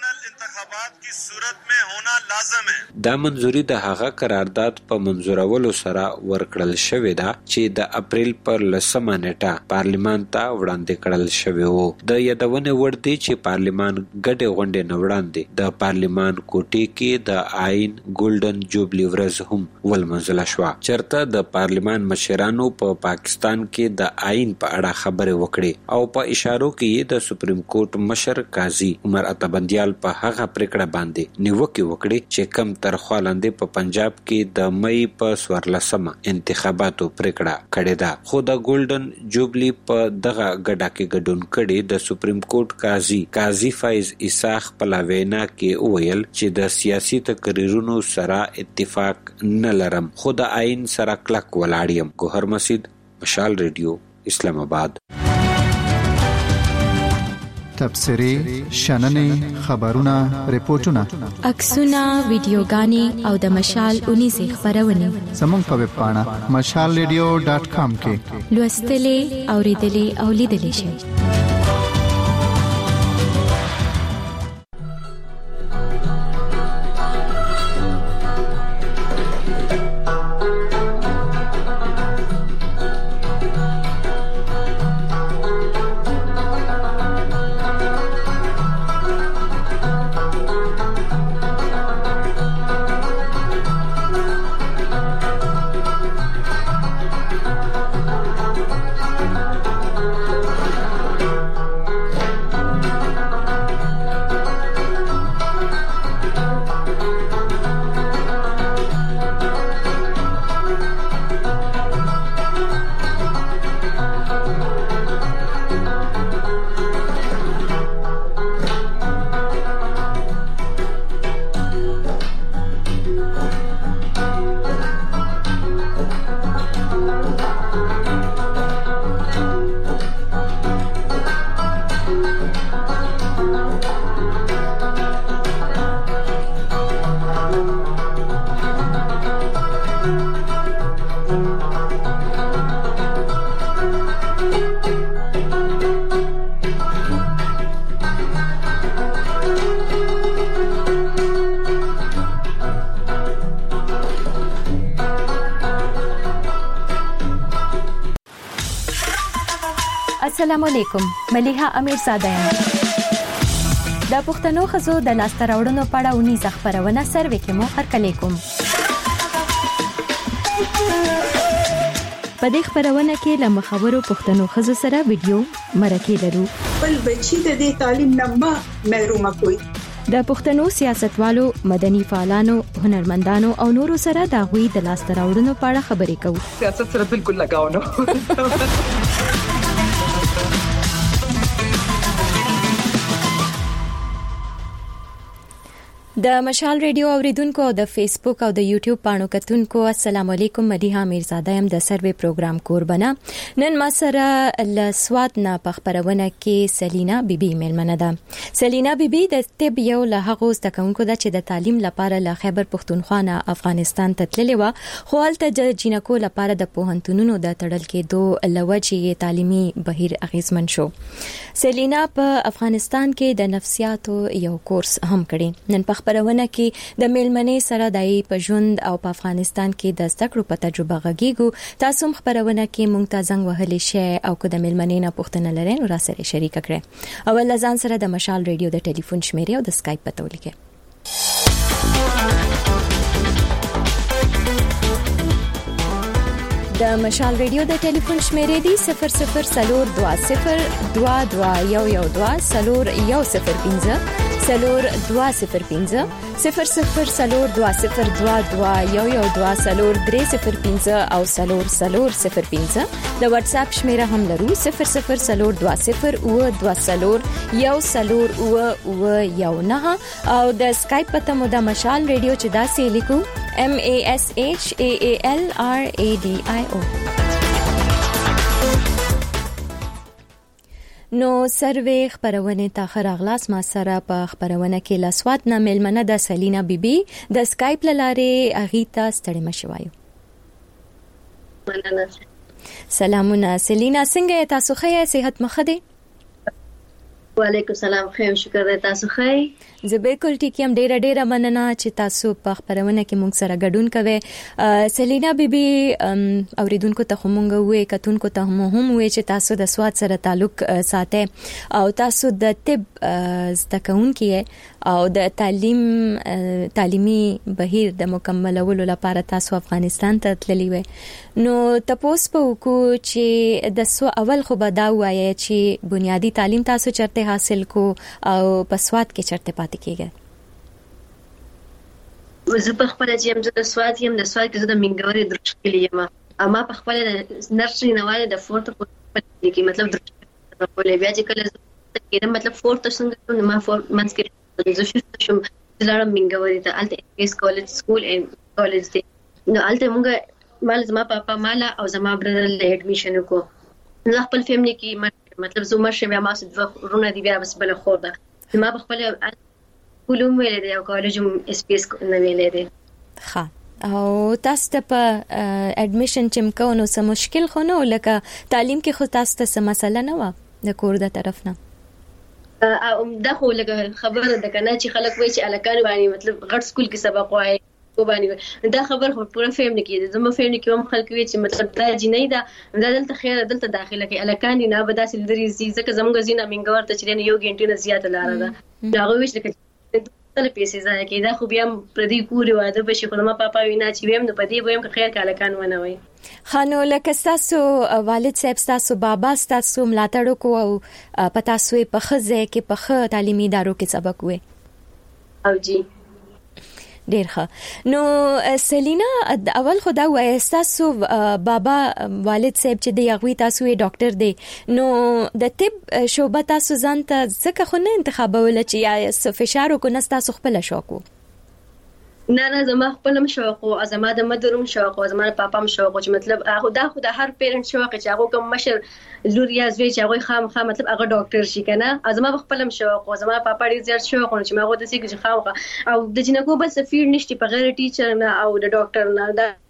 دا منځوري د هغه قرارداد په منځورولو سره ورکړل شوې ده چې د اپریل پر لسمه نیټه پارلیمان ته وړاندې کړل شوی وو. د یادونه وړ دی چې پارلیمان ګډه غونډه نه وړاندې د پارلیمان کوټې کې د آئین ګولډن جوبلی ورځ هم ولمنځله شو، چرته د پارلیمان مشرانو په پا پاکستان کې د آئین په اړه خبرې وکړې او په اشارو کې د سپریم کورټ مشر قاضي عمر عطیه بندیال په هغه پریکړه باندې نیوکه وکړي چې کم ترخوا لاندې په پنجاب کې د مې په سورلسمه انتخاباتو پریکړه کړې ده. خو د ګولډن جوبلی په دغه ګډه کې ګډون کړي د سپریم کورټ قاضي قاضي فایز عیسی خپل وینا کې وویل چې د سیاسي تقریرونو سره اتفاق نه لرم، خو د آئین سره کلک ولاړ یم. گوهر مسید مشال ریډیو اسلام آباد. تبصرې، شننې، خبرونه، ریپورتونه، عکسونه، ویډیوګانې او د مشال اونیزې خبرونه زموږ په ویب پاڼه مشال ریډیو ډاټ کام کې لوستلې، اوریدلې او لیدلې شئ. السلام علیکم ملیحه امیرزاده یم د پښتنو خزو د لاسته راوړنو په اړه ونیزه خبرونه سروې کې مو هرکلی کوم په دې خبرونه کې له مخاورو پښتنو خزو سره ویډیو مرکه لرو بل بچی د دې تعلیم نه محروم کوي د پښتنو سیاستوالو مدني فعالانو هنرمندانو او نورو سره د غوي د لاسته راوړنو په اړه خبرې کوو سیاست سره بالکل لگاو نه د مشال ریډیو اوریدونکو او د فیسبوک او د یوټیوب پاڼو کتونکو السلام علیکم ملیحه امیرزاده يم د سروې پروګرام قربانه نن ما سره ل سواد نه پخبرونه کې سلینا بیبي ملمنه ده سلینا بیبي د طب یو له هغه ستکونکو د چې د تعلیم لپاره له خیبر پختونخوا نه افغانستان ته تللی و خو هلته د جینکو لپاره د پوهنتونونو د تړل کېدو لوجه تعلیمي بهیر اغیزمن شو سلینا په افغانستان کې د نفسیاتو یو کورس هم کړی نن په خبرونه کې د میلمنې سره دای په ژوند او په افغانستان کې د زده کړو په تجربه غږیږو تاسو هم خبرونه کې مونږ ته زنګ وهلی شئ او که د میلمنې نه پوښتنه لرئ نو را سره شریک کړئ اول ځان سره د مشال ریډیو د ټلیفون شمیرې او د اسکایپ پته ولیکئ د مشال ریډیو د ټلیفون شمیرې دی صفر صفر سلور دوا صفر دوا دوا یو یو دوا سلور یو صفر پنځه سلور دوا صفر پنځه صفر صفر سلور دوا صفر دوا دوا یو یو دوا سلور درې صفر پنځه او سلور سلور صفر پنځه د واتس اپ شمیره هم لرو صفر صفر سلور دوا صفر او دوا سلور یو سلور او او یو نه او د اسکایپ پته مو د مشال ریډیو چې داسې لیکو M A S H A A L R A D I O نو سروې خبرونه ته خراغلاس ما سره په خبرونه کې لاسوات نه ملمنه د سلینا بیبي د اسکایپ لاره اغیتا ستړي مشوایو سلامونه سلینا څنګه تاسو ښه صحت مخه دي وعلیکم السلام خیر شکر دې تاسو ښه زه بالکل ټیک یم ډیره ډیره مننه چې تاسو په خبرونه کې موږ سره ګډون کوئ سلینا بیبي اوریدونکو ته مونږ وې کتونکو ته هم وې چې تاسو د سواد سره تعلق ساتئ او تاسو د طب زده کوونکي او د تعلیم تعلیمي بهیر د مکملولو لپاره تاسو افغانستان ته تللی وې نو تاسو په وکړو چې د سو اول خو به دا وایي چې بنیادی تعلیم تاسو چرته حاصل کو او په سواد کې چرته پاتې کېږي زه په خپل جیم زه د سواد یم د سواد کې زه د منګوري درشکلی یم اما په خپل نرسري نواله د فورت په کې مطلب درشکلی بیا چې کله کېدم مطلب فورت څنګه نو ما فور منځ کې زه شوم زلارم منګوري ته الته ایس کالج سکول ان کالج دی نو الته موږ مال زما پاپا مالا او زما برادر له اډمیشن کو زه خپل فیملی کې مطلب زه مرشه بیا ما څه رونه دی بیا بس بل خور ده ما په خپل کولم ویل دی او کالج اس پی اس نه ویل دی ها او تاسو ته په اډمیشن چې مکو نو سم مشکل خو نه لکه تعلیم کې خو تاسو ته سم مسله نه و د کور د طرف نه دا خو لکه خبره ده کنه چې خلک وایي چې الکان باندې مطلب غټ سکول کې سبق وایي کو باندې دا خبر خو پوره فهم نه کیږي زموږ فهم نه کیوم خلک وی چې مطلب دا جنې دا دلته خیر دلته داخله کې الکان نه بداسې لري ځکه زموږ زینه منګور ته چې یو غنټه نه زیات لاره ده دا غوښ لکه تل پیسې ځای کې دا خو بیا پردي کوري واده بشي خو ما پاپا وینا چې ویم نو پدې ویم که خیر کاله کان ونه وي خانو لکه تاسو والد صاحب تاسو بابا تاسو ملاتړ کو او پتا سوې په خزه کې په خ تعلیمي ادارو کې سبق وې او جی ډیر ښه نو سلینا اول خدا وای تاسو بابا والد صاحب چې دی هغه تاسو یې ډاکټر دی نو د طب شوبه تاسو ځان ته ځکه خو نه انتخابول چې یا فشار کو نه تاسو خپل شوق نه نه زما خپل شوق او زما د مدروم شوق او زما پاپا هم شوق چې مطلب هغه دا خو د هر پیرنټ شوق چې هغه کوم مشر لور یا زوی چې هغه خام خام مطلب هغه ډاکټر شي کنه زما خپل هم شوق او زما پاپا ډیر زیات شوق چې ما غوډه سي چې خام او د جنکو بس فیر نشتی په غیر ټیچر نه او د ډاکټر نه دا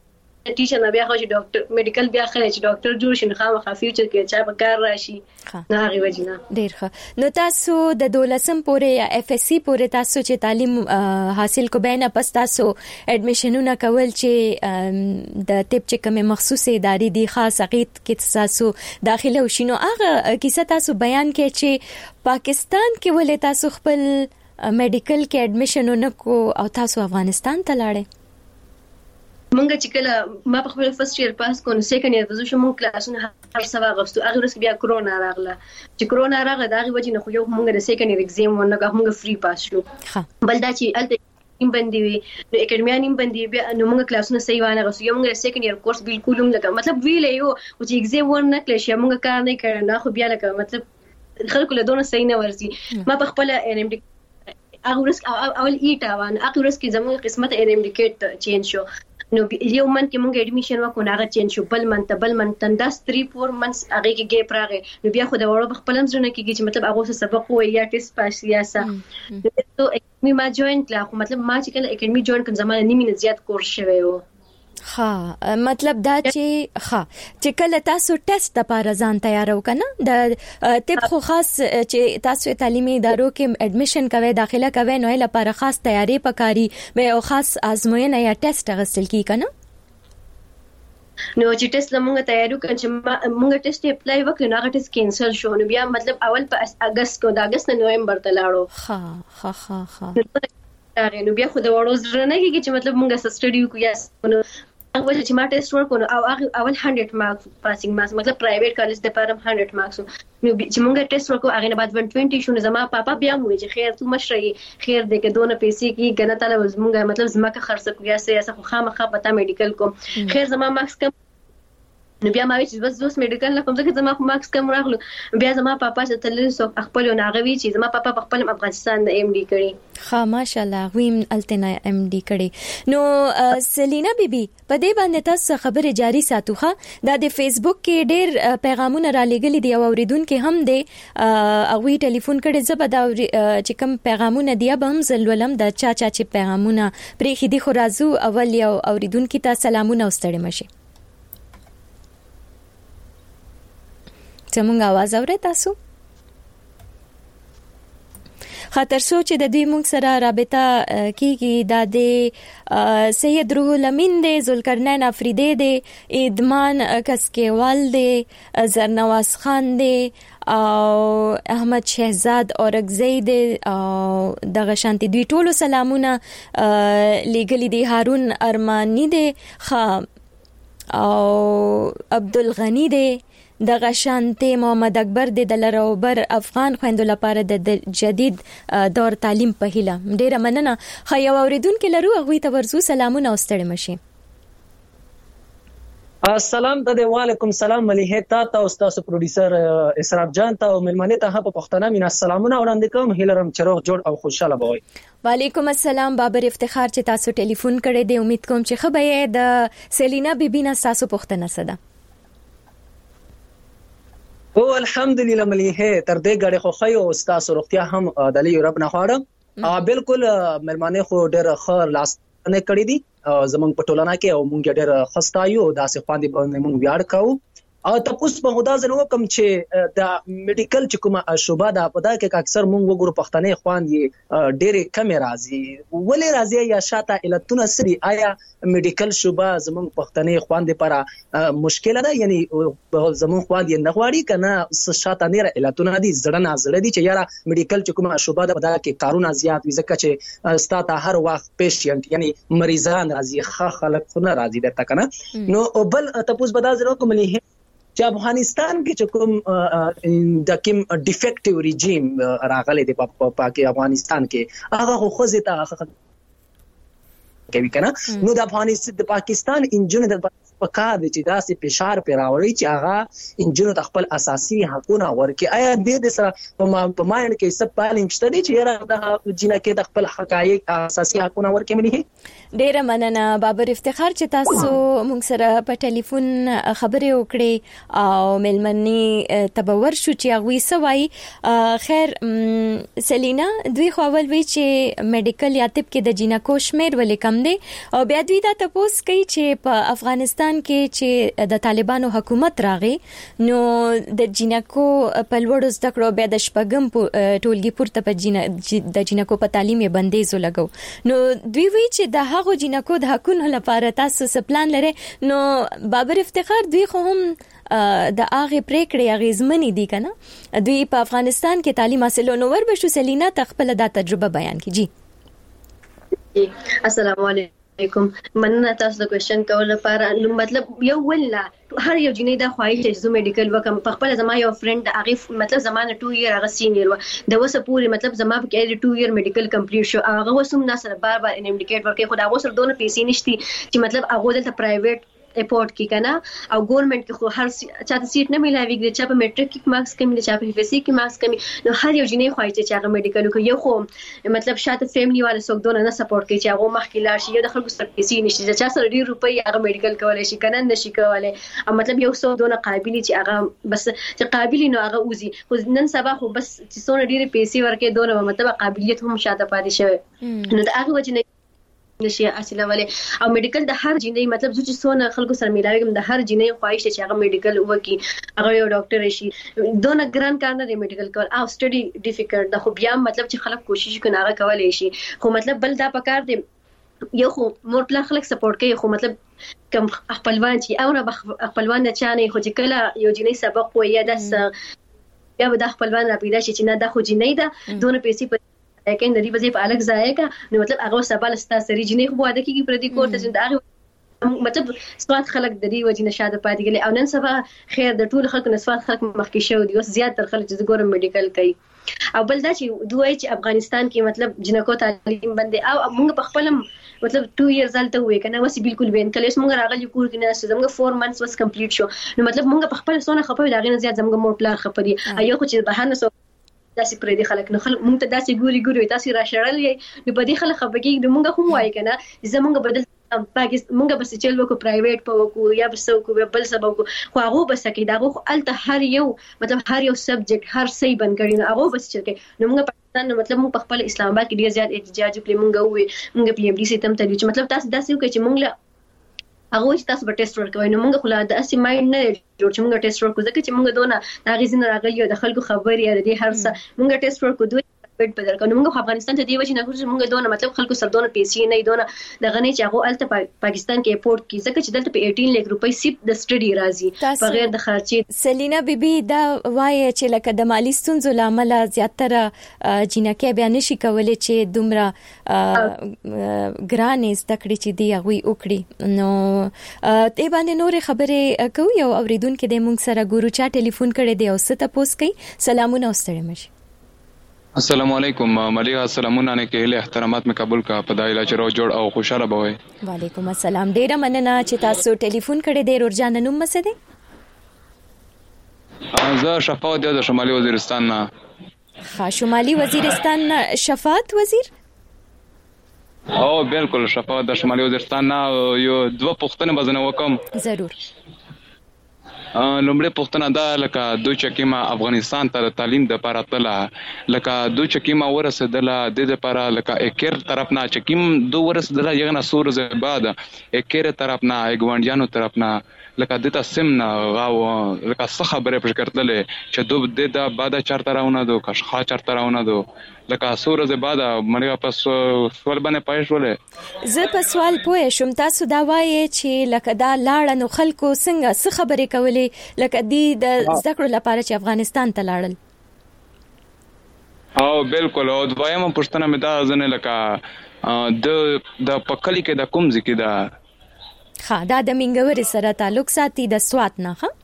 ټیچر نه بیا خو چې ډاکټر میډیکل بیا خلک چې ډاکټر جوړ شي نو خامخا فیوچر کې چا په کار راشي نه هغه وجنه ډیر ښه. نو تاسو د دولسم پورې یا اف اس سی پورې تاسو چې تعلیم حاصل کو بینه پس تاسو اډمیشنونه کول چې د طب چې کومه مخصوصه ادارې دي خاص عقید کې تاسو داخله وشینو هغه کیسه تاسو بیان کې چې پاکستان کې ولې تاسو خپل میډیکل کې اډمیشنونه کو او تاسو افغانستان ته لاړې؟ مونږ چې کله ما په خپل فرست ایئر پاس کو نو سیکنډ ایئر د زوښ مونږ کلاسونه هر سبا غوښتو هغه ورځ بیا کرونا راغله چې کرونا راغله دا غي وجه نه خو یو مونږ د سیکنډ ایئر ایگزام ورنګه مونږ فری پاس شو. بل دا چې الته نیم بندي وي نو اکیډمیا نیم بندي بیا نو مونږ کلاسونه صحیح وانه غوښتو یو مونږ سیکنډ ایئر کورس بالکل هم لکه مطلب ویلې یو چې ایگزام ورنه کله شي مونږ کار نه کړو نه خو بیا لکه مطلب خلکو له دونه صحیح نه ورزي ما په خپل ان ام ډي هغه ورځ اول ایټا وان هغه ورځ کې زموږ قسمت ان ام ډي کېټ چینج شو نو یو منت کې مونږ اډمیشن وکړو هغه چینج شو بل منت بل منت داس تhree four months هغه کې ګیپ راغی نو بیا خو دا وړو خپل هم ځنه کېږي چې مطلب هغه سبق وای یا ټیسټ پاس یا سا نو اکیډمي ما جوائن کړه خو مطلب ما چې کله اکیډمي جوائن کړم زمانه نیمه نه زیات کورس شوی و. ها مطلب دا چې ها چې کله تاسو ټیسټ لپاره ځان تیارو کنه د طب خو خاص چې تاسو تعلیمي ادارو کې اډمیشن کوي داخله کوي نو لپاره خاص تیاری پکاري به او خاص آزموینه یا ټیسټ غسل کی کنه نو چې ټیسټ لمونږه تیاری کړ چې مونږه ټیسټ اپلای وکړو نو هغه ټیسټ کینسل شو نو بیا مطلب اول په اگست کو د اگست نه نومبر ته لاړو. ها ها ها ها نو بیا خو د وړو زړه نه کېږي چې مطلب مونږه سټډي وکړو یا نو هغه چې ما ټیسټ ورکړو او هغه اول hundred مارکس پاسینګ مارکس مطلب پرایویټ کالج د پاره hundred مارکس نو چې مونږه ټیسټ ورکړو هغه نه بعد one twenty شو زما پاپا بیا موږ چې خیر تو مشري خیر دې کې دونه پیسې کې کنه تعالی مونږه مطلب زما کا خرڅ کویا سه خو خامخا پتا میډیکل کوم خیر زما مارکس کم نو بیا ما چې بس دوس میډیکل نه کوم ځکه زما مارکس کم راغلو بیا زما پاپا چې تل سو خپل ناغوي چې زما پاپا په خپل افغانستان د ایم ډي کړی. ها ماشاءالله ویم التنا ایم ډي کړی. نو سلینا بیبي په دې باندې تاسو خبره جاری ساتوخه دا د فیسبوک کې ډېر پیغامونه را لګلې دي او اوریدونکو هم دي او ټلیفون کړي زبدا چې کوم پیغامونه دی به هم زلولم د چا چا چې پیغامونه پرې خېدي خو راځو اول یو اوریدونکو ته سلامونه واستړي مشي. زمونږ आवाज اورئ تاسو؟ خاطر سوچ د دوی مونږ سره رابطه کیږي د د سید روح الامین د ذوالقرنین افریدی د ادمان کسکیوال د زرنواز خان د او احمد شهزاد اورګزی د دغه شانتي دوی ټولو سلامونه لګلی دي هارون ارمانی د خ او عبدالغنی د دغه شانتي محمد اکبر د دلروبر افغان خويندو لپاره د جدید دور تعلیم په هیله ډیره مننه. خو یو اوریدونکو لرو هغه ته ورزو سلامونه واستړي مشي. السلام د وعلیکم سلام مليحه تا ته استاد پروډوسر اسراف جان ته او ملمنه ته په پښتنه مینا سلامونه وړاندې کوم هیلرم چروغ جوړ او خوشاله بوي. وعلیکم السلام بابر افتخار چې تاسو ټلیفون کړی دی امید کوم چې خبره د سلینا بیبي نه تاسو پښتنه سده. او الحمدلله مليحه تر دې غړي خو خي او استاد سرختیا هم د لې رب نه خاړه بالکل ملمانه خو ډېر خیر لاس نه کړی دي زمونږ په ټولنه کې او مونږ ډېر خستایو داسې خواندې باندې مونږ ویاړ کوو او تاسو په خدا زنه وکم چې د میډیکل چې کومه شوبه ده په دا کې اکثر مونږ وګورو پښتنې خواندې ډېر کم راځي ولې راځي یا شاته علتونه سری آیا میډیکل شوبه زمونږ پښتنې خواندې لپاره مشکله ده یعنی زمونږ خواندې نه غواړي کنه شاته نه علتونه دي زړه نه زړه دي چې یاره میډیکل چې کومه شوبه ده په دا کې کارونه زیات وي ځکه چې ستاسو هر وخت پیشنټ یعنی مریضان راځي ښه خلک خو نه راځي درته کنه نو بل تاسو به دا زره کوم نه چې افغانستان کې چې کوم د کوم ډیفیکټیو ریجیم راغلی دی په پاکي افغانستان کې هغه خو خو زیاته کوي کنه نو د افغانستان د پاکستان انجن د پکار دي چې داسې فشار پر راوړي چې هغه انجن د خپل اساسي حقوقونه ورکي آیا د سره په ماین کې سب پالینګ شته دي چې را د جنہ کې د خپل حقایق اساسي حقوقونه ورکي مني ډیره مننه بابر افتخار چې تاسو موږ سره په ټلیفون خبرې وکړې او ملمني تبور شو چې هغه سوای. خیر سلینا دوی خو اول وی چې میډیکل یا طب کې د جینکو شمیر ولې کم دی او بیا دوی دا تاسو کوي چې په افغانستان کې چې د طالبانو حکومت راغی نو د جینکو په لوړو زده کړو بیا د شپږم ټولګي پورته په جینا د جینکو په تعلیم یې بندیز ولګو. نو دوی وی چې د هغو جنکو د حقونو لپاره تاسو څه پلان لرئ؟ نو بابر افتخار دوی خو هم د هغه پریکړې اغیزمنې دي کنه دوی په افغانستان کې تعلیم حاصلو. نو ور بشو سلینا تخپل دا تجربه بیان کیږي. السلام علیکم. مننه تاسو د کوېشن کول لپاره. نو مطلب یو ولا هر یو جنې د خواهش چې زه میډیکل وکم په خپل زما یو فرند هغه مطلب زمانه ټو ایئر هغه سینیئر و د وسه پوری مطلب زما په کې ټو ایئر میډیکل کمپلیټ شو هغه وسوم نه سره بار بار ان انډیکیټ ورکې خو دا وسره دونه پیسې نشتی چې مطلب هغه دلته پرایویټ اپورټ کی کنه او ګورنمنت کې خو هر چاته سیټ نه ملایوي چې په میټریک کې مارکس کمی دي چې په اف اس سی کې مارکس کمی نو هر یو جنې خواهش چې هغه میډیکل کوي یو خو مطلب شاته فیملی والے څوک دونه نه سپورټ کوي چې هغه مخکې لاړ شي یو د خلکو سره پیسې نشي چې سره ډیر روپۍ هغه میډیکل کولای شي کنه نشي کولای او مطلب یو څو دونه قابلیت چې هغه بس چې قابل نه هغه اوزي خو نن سبا خو بس چې څونه ډیر پیسې ورکې دونه مطلب قابلیت هم شاته پاتې شوی نو دا هغه وجه نشي حاصله ولې او میډیکل د هر جنې مطلب چې څونه خلکو سره ملاوي د هر جنې خواهش چې هغه میډیکل وکي هغه یو ډاکټر شي دونه ګران کار نه دی میډیکل کول او سټډي ډیفیکلټ د خو بیا مطلب چې خلک کوشش کوي هغه کولای شي خو مطلب بل دا پکار دی یو خو مور پلا خلک سپورټ کوي خو مطلب کم خپلوان چې او نه خپلوان نه چانه خو چې کله یو جنې سبق وایي د بیا د خپلوان را پیدا شي چې نه د خو جنې ده دونه پیسې لیکن د دې وظیفه په الګ ځای کا نو مطلب هغه سبا لستا سری جنې خو واده کیږي پر دې کوټه چې دا مطلب سپات خلک د دې وجې نشاده پاتې کېږي او نن سبا خیر د ټول خلکو نسوات خلک مخکې شو دي اوس زیات تر خلک چې ګورم میډیکل کوي او بل دا چې دوی چې افغانستان کې مطلب جنکو تعلیم باندې او موږ په خپل مطلب ټو ایئرز الته وې کنه وسی بالکل بین کله موږ راغلی کور کې نه زموږ فور منثس وس کمپلیټ شو نو مطلب موږ په خپل سونه خپل دا غنه زیات زموږ مور پلان خپري ایو خو چې بهانه سو داسې پرې دي خلک نو خلک مونږ ته داسې ګوري ګوري تاسو را شړل یې نو په دې خلک خبرګي نو مونږ هم وایي کنه زمونږ بدل پاکستان مونږ بس چل وکړو پرایویټ په وکړو یا بس وکړو بل څه وکړو خو هغه بس کې دا خو الته هر یو مطلب هر یو سبجیکټ هر څه بند کړي نو هغه بس چل کې نو مونږ پاکستان نو مطلب مونږ په خپل اسلام آباد کې ډیر زیات احتجاج وکړي مونږ وې مونږ پی ایم ډي سیستم ته چې مطلب تاسو داسې وکړي چې مونږ هغه چې تاسو به ټیسټ ورکوي نو موږ خو د اسی مایند نه جوړ چې موږ ټیسټ ورکو ځکه چې موږ دونه دا غیزن راغلی د خلکو خبرې یا د هر څه موږ ټیسټ ورکو دوی پیټ بدل کړو موږ افغانستان ته دی وجه نه کوم موږ دونه مطلب خلکو سره دونه پیسې نه دونه د غنی چې هغه الته پاکستان کې اپورټ کی ځکه چې دلته په اټین لک روپۍ سیپ د سټډي راځي بغیر د خرچې. سلینا بیبي دا وایي چې لکه د مالی ستونزو لامل زیاتره جنکه بیا نشي کولای چې دومره ګرانې زده کړې چې دی هغه وکړي نو ته باندې نور خبرې کوي او اوریدونکو د مونږ سره ګورو چا ټلیفون کړي دی او ست پوس کوي. سلامونه واستړی مشي. السلام علیکم مليحه سلامونه نه کېله احترامات مې قبول کا پدایله چې رو جوړ او خوشاله بوي. وعلیکم السلام ډیره مننه چې تاسو ټلیفون کړی دی ورجان نوم مڅ دی. زه شفاعت د شمالي وزیرستان نه. ها شمالي وزیرستان شفاعت وزیر او بالکل شفاعت د شمالي وزیرستان نه یو دوه پوښتنه بزنه وکم. ضرور. لومړی پوښتنه دا لکه دوی چې کیما افغانستان ته تعلیم د لپاره تله لکه دوی چې کیما ورسېدله د لپاره لکه اکیر طرف نه چې کیم دوه ورسېدله یغه سور زه بعد اکیر طرف نه ایګوانډیانو طرف نه لکه دته سم نه غاو لکه څه خبره پېښ کړتلې چې دوی د بعد چارته راونه دو کښه چارته راونه دو لکه سور زه بعد مړه پس سوال باندې پېښ ولې زه په سوال پوه شم تاسو دا وایي چې لکه دا لاړ نو خلکو څنګه څه خبرې کولې لکه دی د ذکر لپاره چې افغانستان ته لاړل. او بالکل او دوایم پښتنه مې دا ځنه لکه د د پکلی کې د کوم ځکه دا ها دا د منګوري سره تعلق ساتي د سوات نه ها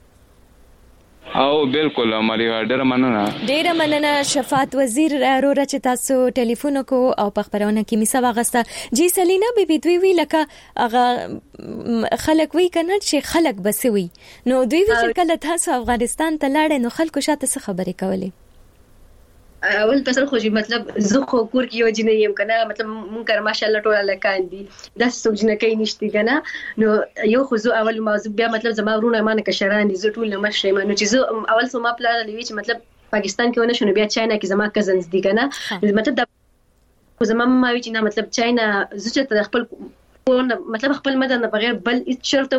او بالکل مليحه ډېر مننه ډېر مننه شفاعت وزیر رورا چې تاسو ټلیفون کو او په خبرونه کې می سوا غسته جی سلینا بیبي دوی وی لکه هغه خلک وی کنه چې خلک بسوي نو دوی وی چې کله تاسو افغانستان ته لاړې نو خلکو شاته څه خبرې کولې اول پسل خو مطلب زه خو کور کې یو جنې يم کنه مطلب مونږ کار ماشاءالله ټول لکان دي دا څو جنې کوي نشتی کنه نو یو خو زه اول موضوع بیا مطلب زما ورونه مانه کشران دي زه ټول نه مشه نو چې زه اول سو ما پلان لوي چې مطلب پاکستان کې ونه شنو بیا چاینا کې زما کزنز دي کنه مطلب دا زما ما وی چې نه مطلب چاینا زه چې خپل مطلب خپل مدن بغیر بل هیڅ شرط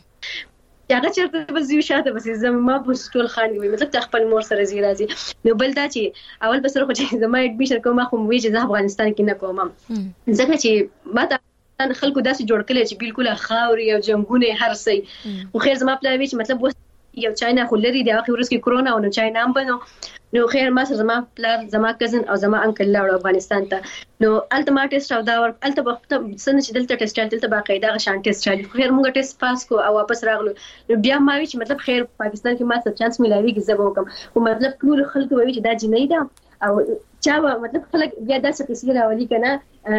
هغه چرته بس یو شاته بس زما په ټول خان وي مطلب خپل مور سره زی راځي نو بل دا چې اول بس خو چې زما اډمیشن کوم خو وی چې زه افغانستان کې نه کوم ځکه چې ما ته خلکو داسې جوړ کړل چې بالکل خاوري او جنگونه هر څه خو خیر زما پلان وی چې مطلب یو چاینا خو لري د اخر ورځ کې کرونا او نو چاینا هم بنو نو خیر ما سره زما پلان زما کزن او زما انکل لاړ افغانستان ته نو الته ټیسټ او دا ور الته وخت سن چې دلته ټیسټ دلته باقاعده غشان ټیسټ چالي خیر موږ ټیسټ پاس کو او واپس راغلو نو بیا ما وی چې مطلب خیر پاکستان کې ما څه چانس ملاوي کې زبو کوم او مطلب ټول خلک وی چې دا جنې ده او چا مطلب خلک بیا داسې قصې راولي کنه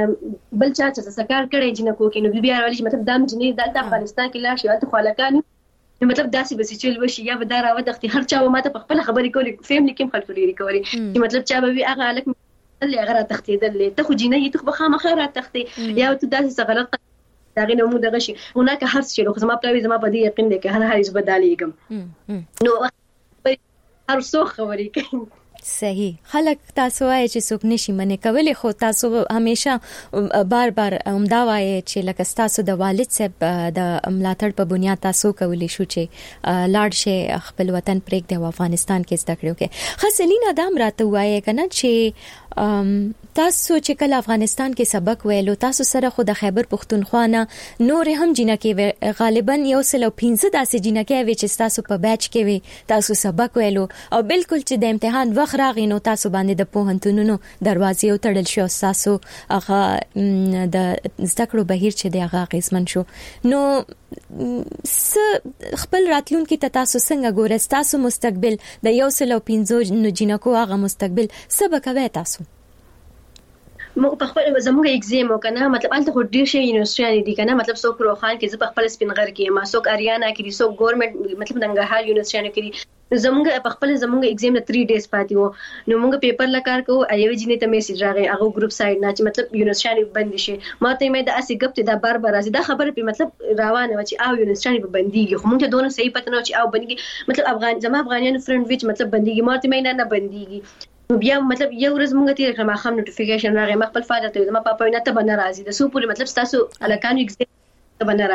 بل چا چې سکار کړي جنہ کو کې نو بیا راولي چې مطلب دام جنې دلته افغانستان کې لاړ شي الته خلکان مطلب داسې بس چې وشي یا به دا راو د هر چا ماته په خپل خبرې کولې فیملی کې خلک لري کوي چې مطلب چا به هغه الک اللي هغه تختیدل ته خو جنې ته بخا مخه تختي یا ته داسې غلط دا غي نو مو دغه شي هناك هر څه لو زما پلاوي زما په دې یقین دی چې هر هر بدالېګم نو هر څو خبرې کوي صحیح خلک تاسو وایي چې څوک نشي منې کولای خو تاسو همیشه بار بار همدا وایي چې لکه تاسو د والد صاحب د ملاتړ په بنیاد تاسو کولای شو چې لاړ شي خپل وطن پرېږدي او افغانستان کې زده کړو کې خاصلینا دام راته وایي کنه چې تاسو چې کله افغانستان کې سبق ویلو تاسو سره خو د خیبر پختونخوا نه نور هم جنکه غالبا یو سل او پنځه داسې جنکه وي چې تاسو په بیچ کې وي تاسو سبق ویلو او بالکل چې د امتحان وخت راغی نو تاسو باندې د پوهنتونونو دروازې وتړل شو تاسو هغه د زده کړو بهیر چې د هغه غیزمن شو نو س خپل راتلونکي ته تاسو څنګه ګورئ تاسو مستقبل د یو سل او پنځه جنکو هغه مستقبل سبق کوي تاسو مو په خپل زموږ ایگزام وکنه مطلب الته خو ډیر شي یونیورسيټي دي کنه مطلب څوک روخان کې زه په خپل سپینغر کې ما څوک اریانا کې دي څوک ګورنمنت مطلب دنګهال یونیورسيټي کې دي زموږ په خپل زموږ ایگزام نه تھری ډیز پاتې وو نو موږ پیپر لکار کو ایو جنې ته میسج راغی هغه ګروپ سایډ نه چې مطلب یونیورسيټي بند شي ما ته مې د اسی ګپ ته دا بار بار راځي دا خبره په مطلب روانه و چې او یونیورسيټي بنديږي خو موږ ته دونه صحیح پته نه چې او بنديږي مطلب افغان زما افغانانو فرند وچ مطلب بنديږي ما ته مې نه نه بنديږي بیا مطلب یو ورځ مونږ تیر کړم خام نوټیفیکیشن راغی ما خپل فادر ته ما پاپا نه ته بنا راځي د سو پوری مطلب تاسو الکانو ایگزام ته بنا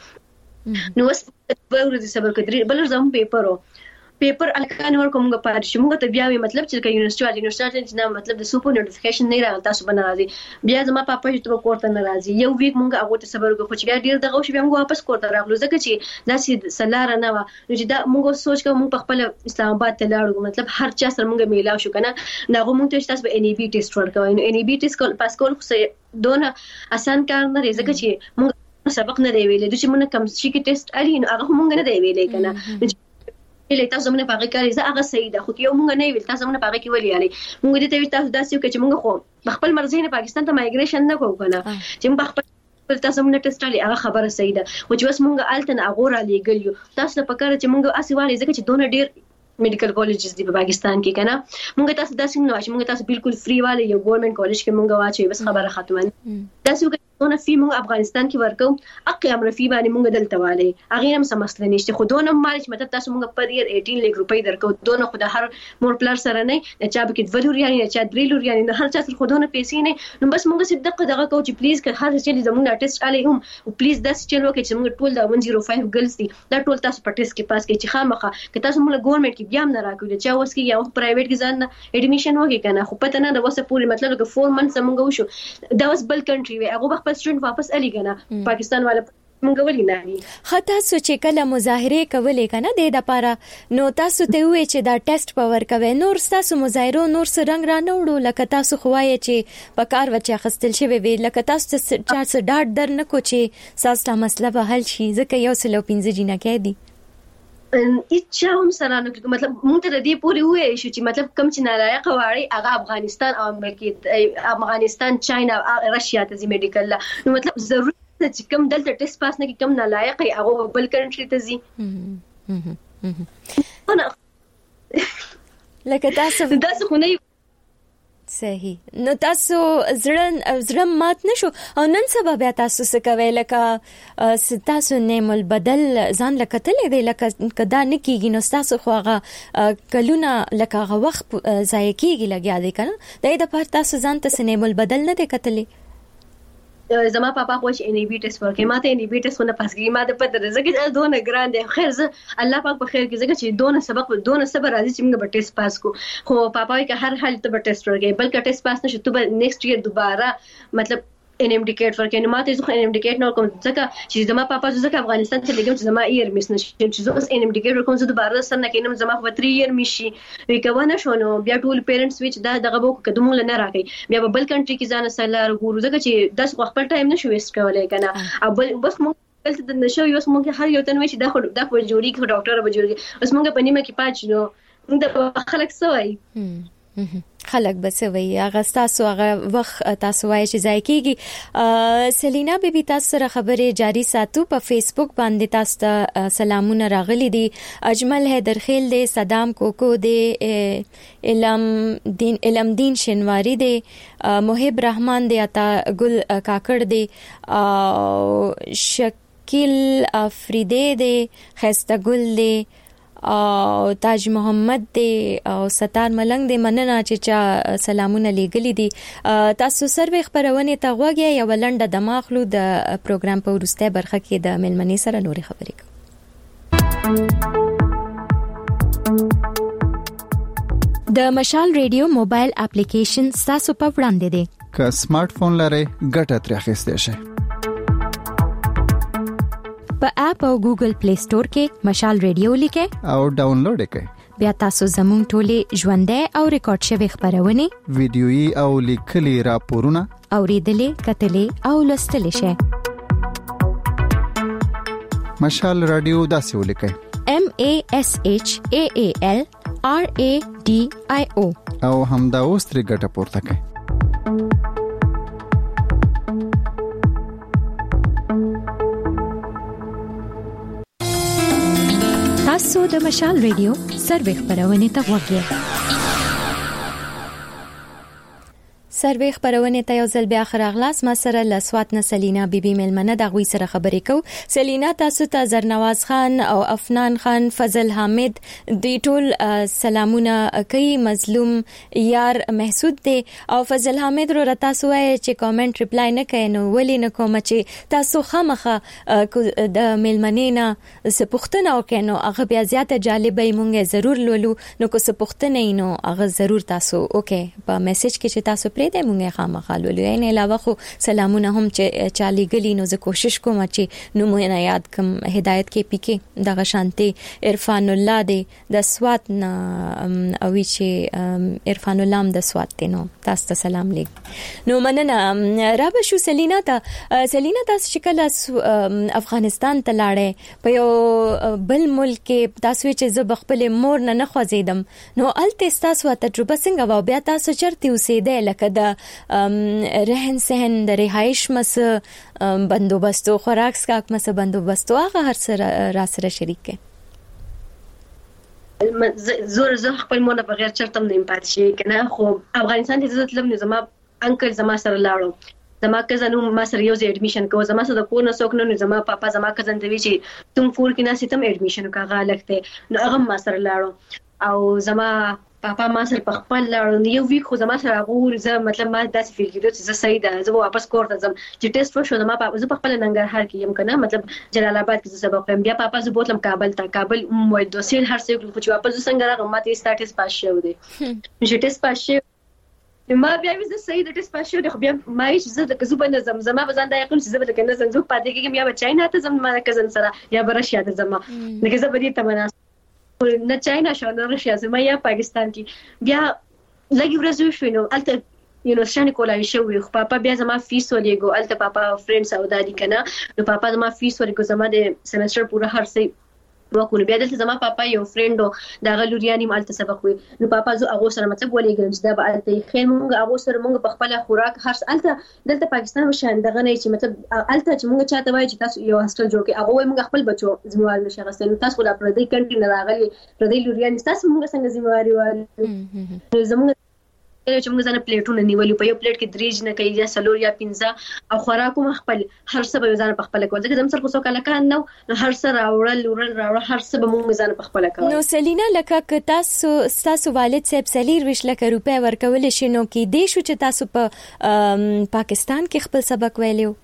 راځي نو وس په ورځ صبر کړی بل زم پیپرو پیپر الکان ور کومه پاره چې موږ ته بیا وی مطلب چې یونیورسيټي یونیورسيټي نه مطلب د سوپر نوټیفیکیشن نه راغلی تاسو بنا راځي بیا زما پاپا چې تو کوړه نه راځي یو ویک موږ هغه ته صبر وکړو چې بیا ډیر دغه شو بیا موږ واپس کوړه راغلو ځکه چې داسې سلاره نه و نو چې دا موږ سوچ کوم موږ په خپل اسلام آباد ته لاړو مطلب هر چا سره موږ میلاو شو کنه ناغه موږ ته تاسو به ان ای بی ټیسټ ورکوي نو ان ای بی ټیسټ کول پاس کول خو دونه آسان کار نه دی ځکه چې موږ سبق نه دی ویلې چې موږ کم شي کې ټیسټ اړین هغه موږ نه دی ویلې کنه له تاسو موږ په هغه کې زه هغه صحیح ده خو یو موږ نه ویل تاسو موږ په هغه کې ولې علي موږ دې ته تاسو داسې وکړي چې موږ خو خپل مرزي نه پاکستان ته مایګریشن نه کوو کنه چې موږ خپل تاسو موږ ټیسټ علي هغه خبره صحیح ده خو چې اوس موږ الته هغه را لېګل یو تاسو ته پکاره چې موږ اسوالي ځکه چې دونه ډیر میډیکل کالجز دی په پاکستان کې کنه موږ تاسو داسې نه واچو موږ تاسو بالکل فری والے یو ګورنمنت کالج کې موږ واچو بس خبره ختمه تاسو دونه فی موږ افغانستان کې ورکو اقي امر فی باندې موږ دلته والي هغه هم سم مسله نشته خو دونه مال چې مطلب تاسو موږ پر ایر اټین لک روپۍ درکو دونه خو د هر مور پلر سره نه چا به کې ولور یعنی چا درې لور یعنی هر چا سره خو دونه پیسې نه نو بس موږ سید دغه دغه کو چې پلیز که هر څه زموږ ټیسټ علي هم او پلیز داس چلو کې چې موږ ټول د one oh five ګرلز دي دا ټول تاسو په ټیسټ کې پاس کې چې خامخه که تاسو موږ ګورنمنت کې بیا نه راکوي چې اوس کې یو پرایویټ کې ځان اډمیشن وږي کنه خو پته نه د وسه پوری مطلب که four months موږ وشو دا اوس بل کنټری وي هغه خپل سټوډنټ واپس علي کنه پاکستان والا مونږ ولې نه خطا سوچ کله مظاهره کولې کنه د د پاره نو تاسو ته وې چې دا ټیسټ پاور کوي نور تاسو مظاهره نور سره رنگ را نه وړو لکه تاسو خوای چې په کار وچا خستل شوی وي لکه تاسو ته چار څه ډاټ در نه کو چې ساستا مسله به حل شي ځکه یو سلو پنځه جنا کې دي اچھا هم سره نو مطلب مونږ ته دې پوری وې شو چې مطلب کم چې نالایق واړی هغه افغانستان او امریکا افغانستان چاینا رشیا ته زی میډیکل نو مطلب ضروري چې کم دلته ټیسټ پاس نه کې کم نالایق هغه بل کنټری ته زی لکه تاسو تاسو خو نه صحیح. نو تاسو زړه زړه مات نشو او نن سبا بیا تاسو څه کوي لکه تاسو نیم البدل ځان لکتلې دی لکه کدا نه کیږي نو تاسو خو هغه کلونه لکه هغه وخت ضایع کیږي لګیا دی کنه د دې لپاره تاسو ځان ته نیم البدل نه دی کتلې. زما پاپا خو چې ان ای بي ټیسټ ورکړي ماته ان ای بي ټیسټ نه پاس کیږي ماته پته ده زګ دونه ګران دی خیر زه الله پاک په خیر کې زګ چې دونه سبق دونه صبر راځي چې موږ به ټیسټ پاس کو خو پاپا یې که هر حال ته به ټیسټ ورکړي بلکې ټیسټ پاس نشي ته به نیکسټ ایئر دوباره مطلب ان انډیکیټ ورکړي نو ماته زه ان انډیکیټ نه کوم ځکه چې زما پاپا زه افغانستان ته لګم چې زما ایئر مس نشي چې زه ان انډیکیټ ورکوم زه دوباره سر نه کینم زما په تری ایئر میشي وی کوونه شو نو بیا ټول پیرنټس وچ دا دغه بو کډمول نه راکې بیا بل کنټری کې ځان سره ګورو ځکه چې داس خپل ټایم نشو ویسټ کولای کنه او بس مو دلته د نشو یو سمو هر یو تن وچ دا خو دا خو جوړی کې ډاکټر به جوړي اوس موږ په نیمه کې پاتې نو د خلک سوای خلک بسوي هغه تاسو هغه وخت تاسو وایي چې ځای کېږي. سلینا بیبي تاسو سره خبرې جاری ساتو په فیسبوک باندې تاسو ته سلامونه راغلي دي. اجمل حیدرخیل دی, صدام کوکو دی, علم دین علم دین شنواری دی, محب رحمان دی, عطا ګل کاکړ دی, شکیل افریدی دی, خسته ګل دی او تاج محمد دی او ستار ملنګ دی. مننه چې چا سلامونه لېګلې دي. تاسو سروې خبرونه ته غوږی یو لنډه د ماخلو د پروګرام په ورسته برخه کې د ملمنې سره نوري خبرې کوم. د مشال ریډیو موبایل اپلیکیشن تاسو په وړاندې دی. که سمارټ فون لرئ ګټه ترې اخیستئ شئ. په اپ او ګوګل پلی سٹور کې مشال ریډیو لیکه او ډاونلوډ کړئ. بیا تاسو زموږ ټولې ژوندۍ او ریکارډ شوی خبرونه ویډیويي او لیکلي راپورونه اوریدلې کتلې او لوستلې شئ. مشال رادیو داسې ولیکئ M A S H A A L R A D I O او همدا اوس ترې ګټه پورته کړئ. تاسو د مشال ریډیو سروې خبرونه ته وګورئ. سروې خبرونه ته یو ځل بیا خراغلاس ما سره لسوات نه سلینا بیبي ملمنه د غوي سره خبرې کو. سلینا تاسو ته زرنواز خان او افنان خان, فضل حامد د ټول سلامونه کوي. مظلوم یار محسود دی او فضل حامد رو تاسو وای چې کامنټ ریپلای نه کین نو ولی نه کوم چې تاسو خامخه د ملمنې نه سپختنه وکینو هغه بیا زیاته جالبه مونږه ضرور لولو نو کو سپختنه نو هغه ضرور تاسو اوکے په میسج کې چې تاسو پرې د مونږه خامخا لولو. نه علاوه خو سلامونه هم چې چالي غلي نو زه کوشش کوم چې نو مې نه یاد کوم. هدایت کې پکې دغه شانتي عرفان الله دی د سوات نه او چې عرفان الله هم د سوات دی نو تاسو ته سلام لیک نو مننه. راب شو سلینا ته سلینا تاسو شکل افغانستان ته لاړې په یو بل ملک کې تاسو چې زه بخپل مور نه نه خوځیدم نو الته تاسو تجربه څنګه و بیا تاسو چرته اوسېده لکه د رهن سهن د رهایش مس بندوبستو خوراک سکاک مس بندوبستو هغه هر سره را سره شریک زور زه خپل مونږ په غیر چرته نه پاتې شي کنه. خو افغانستان ته عزت لم زما انکل زما سره لاړو زما کزن ما سره یو ځای اډمیشن کوو زما سره کور نه څوک نه زما پاپا زما کزن ته وی چې تم کور کې نه سیتم اډمیشن کاغه لګته نو هغه ما سره لاړو او زما پاپا ما سره په خپل لاړو یو ویک خو زما سره غوړ زه مطلب ما داسې فیل کېدو چې زه صحیح ده زه واپس کور ته ځم چې ټیسټ وشو زما پاپا زه په خپل ننګرهار کې یم کنه مطلب جلال آباد کې زه سبق وایم بیا پاپا زه بوتلم کابل ته کابل مو دوسیل هر څه خو چې واپس څنګه راغم ماته سټاټس پاس شو دی چې ټیسټ پاس شو ما بیا وزه صحیح د ټیسټ پاس شو دی خو بیا ما هیڅ زه د کزو باندې زم زما بزان دا یقین چې زه به کنه زنځو پاتې کېږم یا به چاینا ته زم ما کزن سره یا به رشیا ته زم لکه زه به دې تمنا نه چاینا شو نه رشیا زما یا پاکستان کې بیا لګي ورځو شو نو الته یو نو شانه کولای شو خو پاپا بیا زما فیس ولېګو الته پاپا فرندز او دادی کنه نو پاپا زما فیس ورګو زما د سمستر پورا هر څه وکړو بیا دلته زما پاپا یو فرندو دا غلورياني مالته سبق وي نو پاپا زو هغه سره مطلب ولېګم چې دا به الته خیر مونږ هغه سره مونږ په خپل خوراک هر الته دلته پاکستان وشان دغه نه چې مطلب الته چې مونږ چاته وایي چې تاسو یو هاستل جوړ کړئ هغه وایي مونږ خپل بچو ذمہوار نشه غسل تاسو د پردي کنټري نه راغلي پردي لورياني تاسو مونږ څنګه ذمہواري وایي زمونږ چې موږ ځنه پلیټونه نیولې په یو پلیټ کې درې نه کوي یا سلور یا پنځه او خوراکو خپل هر څه به ځنه په خپل کول ځکه زم سر خو څوک لکان نو هر څه راوړل ورل راوړل هر څه به موږ ځنه په خپل کول. نو سلینا لکه تاسو تاسو والد صاحب سلیر وش لکه روپے ورکول شنو کې د شو چې تاسو په پاکستان کې خپل سبق ویلو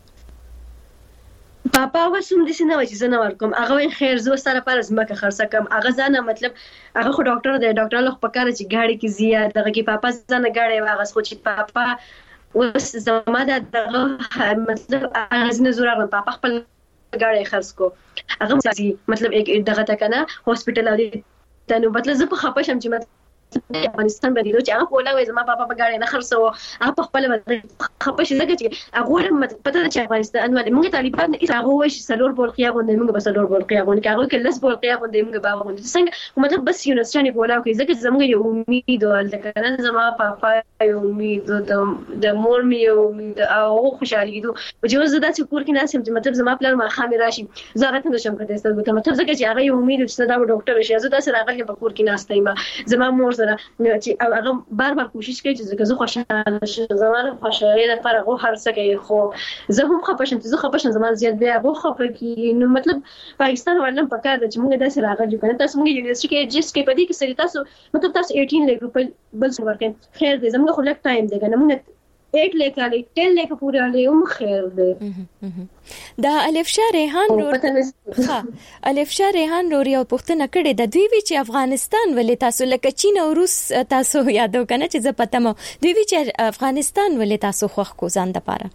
پاپا وسوم دي سينه چې زنه ورکوم هغه خیر زو سره پر زمکه خرڅه کم هغه ځنه مطلب هغه خو ډاکټر دی ډاکټر له پکاره چې گاډي کې زیات دغه کې پاپا ځنه گاډي هغه خو چې پاپا وس زما د مطلب ازنه زوره پاپا خپل گاډي خرڅ کو هغه مطلب دغه تا کنه هاسپټل او ته نو مطلب زه په خپه شم چې مطلب افغانستان باندې دوی هغه کوله وای زما پاپا په گاډي نه خرڅو هغه په خپل خپه شي ځکه چې هغه پته چې افغانستان باندې موږ طالبان هغه وای چې سلور بول قیا غونډه موږ به سلور بول قیا غونډه هغه کې لس بول قیا غونډه موږ به غونډه څنګه مطلب بس یو نستانه کوله کوي ځکه چې زموږ یو امید ولته کنه زما پاپا یو امید د مور می یو امید او خوشالي دو چې زه دا چې کور کې ناسم چې مطلب زما پلان ما خامي راشي زه راته نشم کړی ستاسو مطلب ځکه چې هغه یو امید چې دا ډاکټر شي زه تاسو راغلی په کور کې ناستای ما زما مور چې هغه بار بار کوشش کوي چې زه خوشاله شم زموږ خوشاله لپاره هغه هر څه کوي خو زه هم خپه شم چې زه خپه شم زما زیات بیا هغه خپه کی نو مطلب پاکستان ولنم پکار د چې موږ داسې راغلي کنه تاسو موږ یونیورسيټي کې جس کې پدې کې سړي تاسو مطلب تاسو اټین لک روپل بل څه ورکې خیر دې زموږ خو لک ټایم دی کنه موږ ایک لیک علی ټل لیک پورا علی هم خیر دی دا الفشا ریحان رور ها الفشا ریحان رور یو پښتنه کړي د دوی وی چې افغانستان ولې تاسو لکه چین او روس تاسو یادو کنه چې زه پته مو دوی وی چې افغانستان ولې تاسو خوښ کو ځان د پاره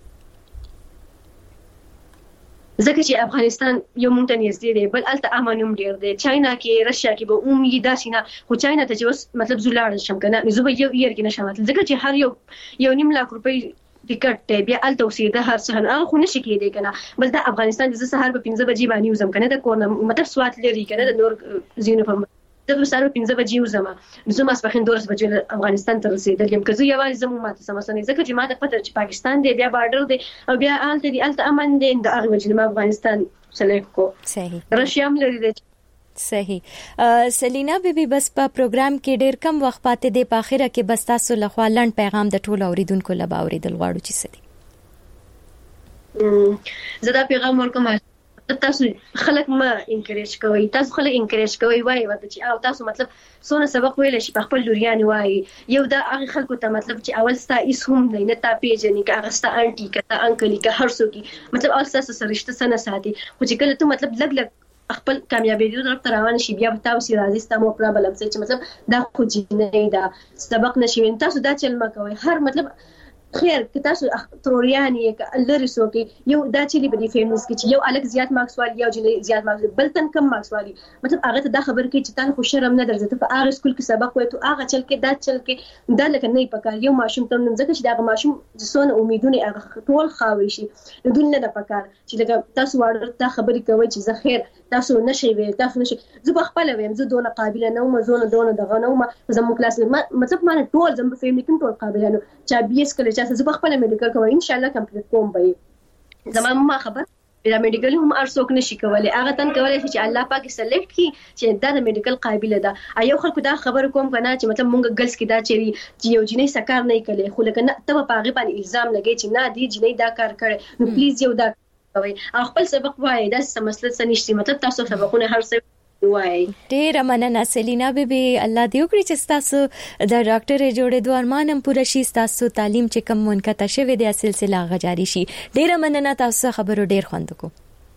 ځکه چې افغانستان یو مونږ ته نږدې دی بل الته امانوم ډیر دی چاینا کې رشیا کې به اومي داسینه خو چاینا ته چې اوس مطلب زولاړ شم کنه زه به یو یې کې نشم ځکه چې هر یو یو نیم لاک روپۍ ټیکټ ته بیا الته اوسېده هر څه هغه خو نشي کېدی کنه بل د افغانستان د سهار په پنځه بجې باندې وزم کنه د کور مطلب سوات لري کنه د نور زینو په د سهار پنځه بجې وزم زه ماسپخین دولس بجې افغانستان ته رسیدل یم که زه یوازې زموږ ماته سمسنه ځکه چې ما ته پته چې پاکستان دی بیا بارډر دی او بیا الته دی الته امن دی د هغه وجه ما افغانستان سلیکټ کو صحیح رشیا هم لري صحیح سلینا بیبي بس په پروګرام کې ډیر کم وخت پاتې دی په اخره کې بس تاسو له خوا لنډ پیغام د ټولو اوریدونکو لپاره اوریدل غواړو چې څه دي زه دا پیغام ورکوم تاسو خلک ما انکریج کوي تاسو خلک انکریج کوي وای ورته چې او تاسو مطلب سونه سبق ویل شي په خپل لوريان وای یو دا هغه خلکو ته مطلب چې اول ستا ایس هم نه تا پیژنې که هغه ستا انټي که تا انکلی که هر څوک مطلب اول تاسو سره رشتہ سره ساتي خو چې کله ته مطلب لګ لګ خپل کامیابی دی طرف ته روان شي بیا تاسو راځي ستاسو پرابلم څه چې مطلب دا خو جنې دا سبق نشي تاسو دا چل ما کوي هر مطلب خیر که تاسو تروریان یې لری سوکي یو دا چې په دې فیمنس کې چې یو الګ زیات مارکس والی یو جنې زیات مارکس بل تن کم مارکس والی مطلب هغه ته دا خبر کې چې تان خو شرم نه درځي ته په هغه سکول کې سبق وای ته هغه چل کې دا چل کې دا لکه نه پکار یو ماشوم ته نن ځکه چې دا ماشوم څونه امیدونه هغه ټول خاوي شي د دنیا نه پکار چې لکه تاسو وړ ته خبرې کوي چې زه خیر تاسو نشي وي تاسو نشي زه په خپل ویم زه دونه قابل نه وم زه دونه دغه نه وم زموږ کلاس مطلب ما ټول زموږ فیملی کې ټول قابل نه چا بیس کله چې زه په خپل میډیکل کوم ان شاء الله کمپلیټ کوم به زموږ ما خبر دا میډیکل هم ارڅوک نشي کولای هغه تن کولای چې الله پاک سلیکټ کی چې دا د میډیکل قابل ده ایو خلکو دا خبر کوم کنه چې مطلب مونږ ګلز کې دا چری چې یو جنې سکار نه کوي خو لکه نه ته په هغه باندې الزام لګی چې نه دی جنې دا کار کړي نو پلیز یو دا کوي خپل سبق وایي دا مسله څه نشي مطلب تاسو سبقونه هر څه وای ډیر مننه سلینا بیبي الله دې وکړي چې تاسو د ډاکټر جوړې دوه ارمانم پوره شي تاسو تعلیم چې کوم منقطع شوی دی سلسله غجاری شي ډیر مننه تاسو خبرو ډیر خوند کو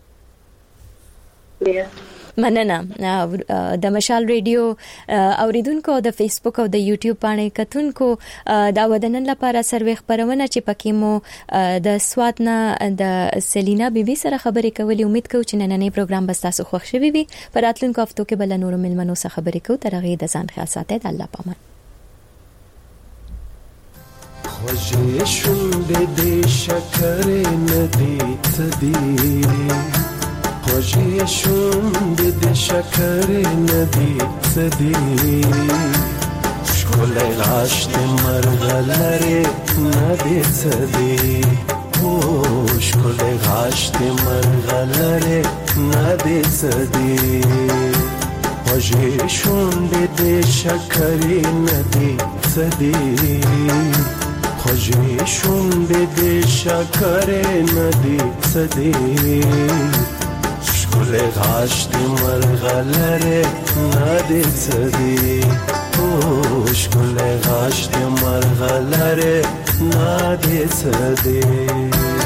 مننه د مشال ریډیو اوریدونکو د فیسبوک او د یوټیوب باندې کتونکو دا ودنن لپاره سروي خبرونه چې پکې مو د سواد نه د سلینا بیبي سره خبرې کولې امید کوم چې نننې پروګرام بس تاسو خوښ شوي وي پر راتلونکو هفتو کې بل نور ملمنو سره خبرې کوو تر هغه د ځان خیال ساتئ د الله پامان خوږې شونډې دې شکرې ندی تدي خوږې شونډې دې شکرې ندی تدي ښکلی غاښ دې مرغلرې ندی تدي او ښکلی غاښ دې مرغلرې ندی تدي خوږې شونډې دې شکرې نه دي څه دي خوږې شونډې دې شکرې نه دي څه دي ښکلی غاښ دې مرغلرې نه دي څه دي ښکلی غاښ دې مرغلرې نه دي څه دي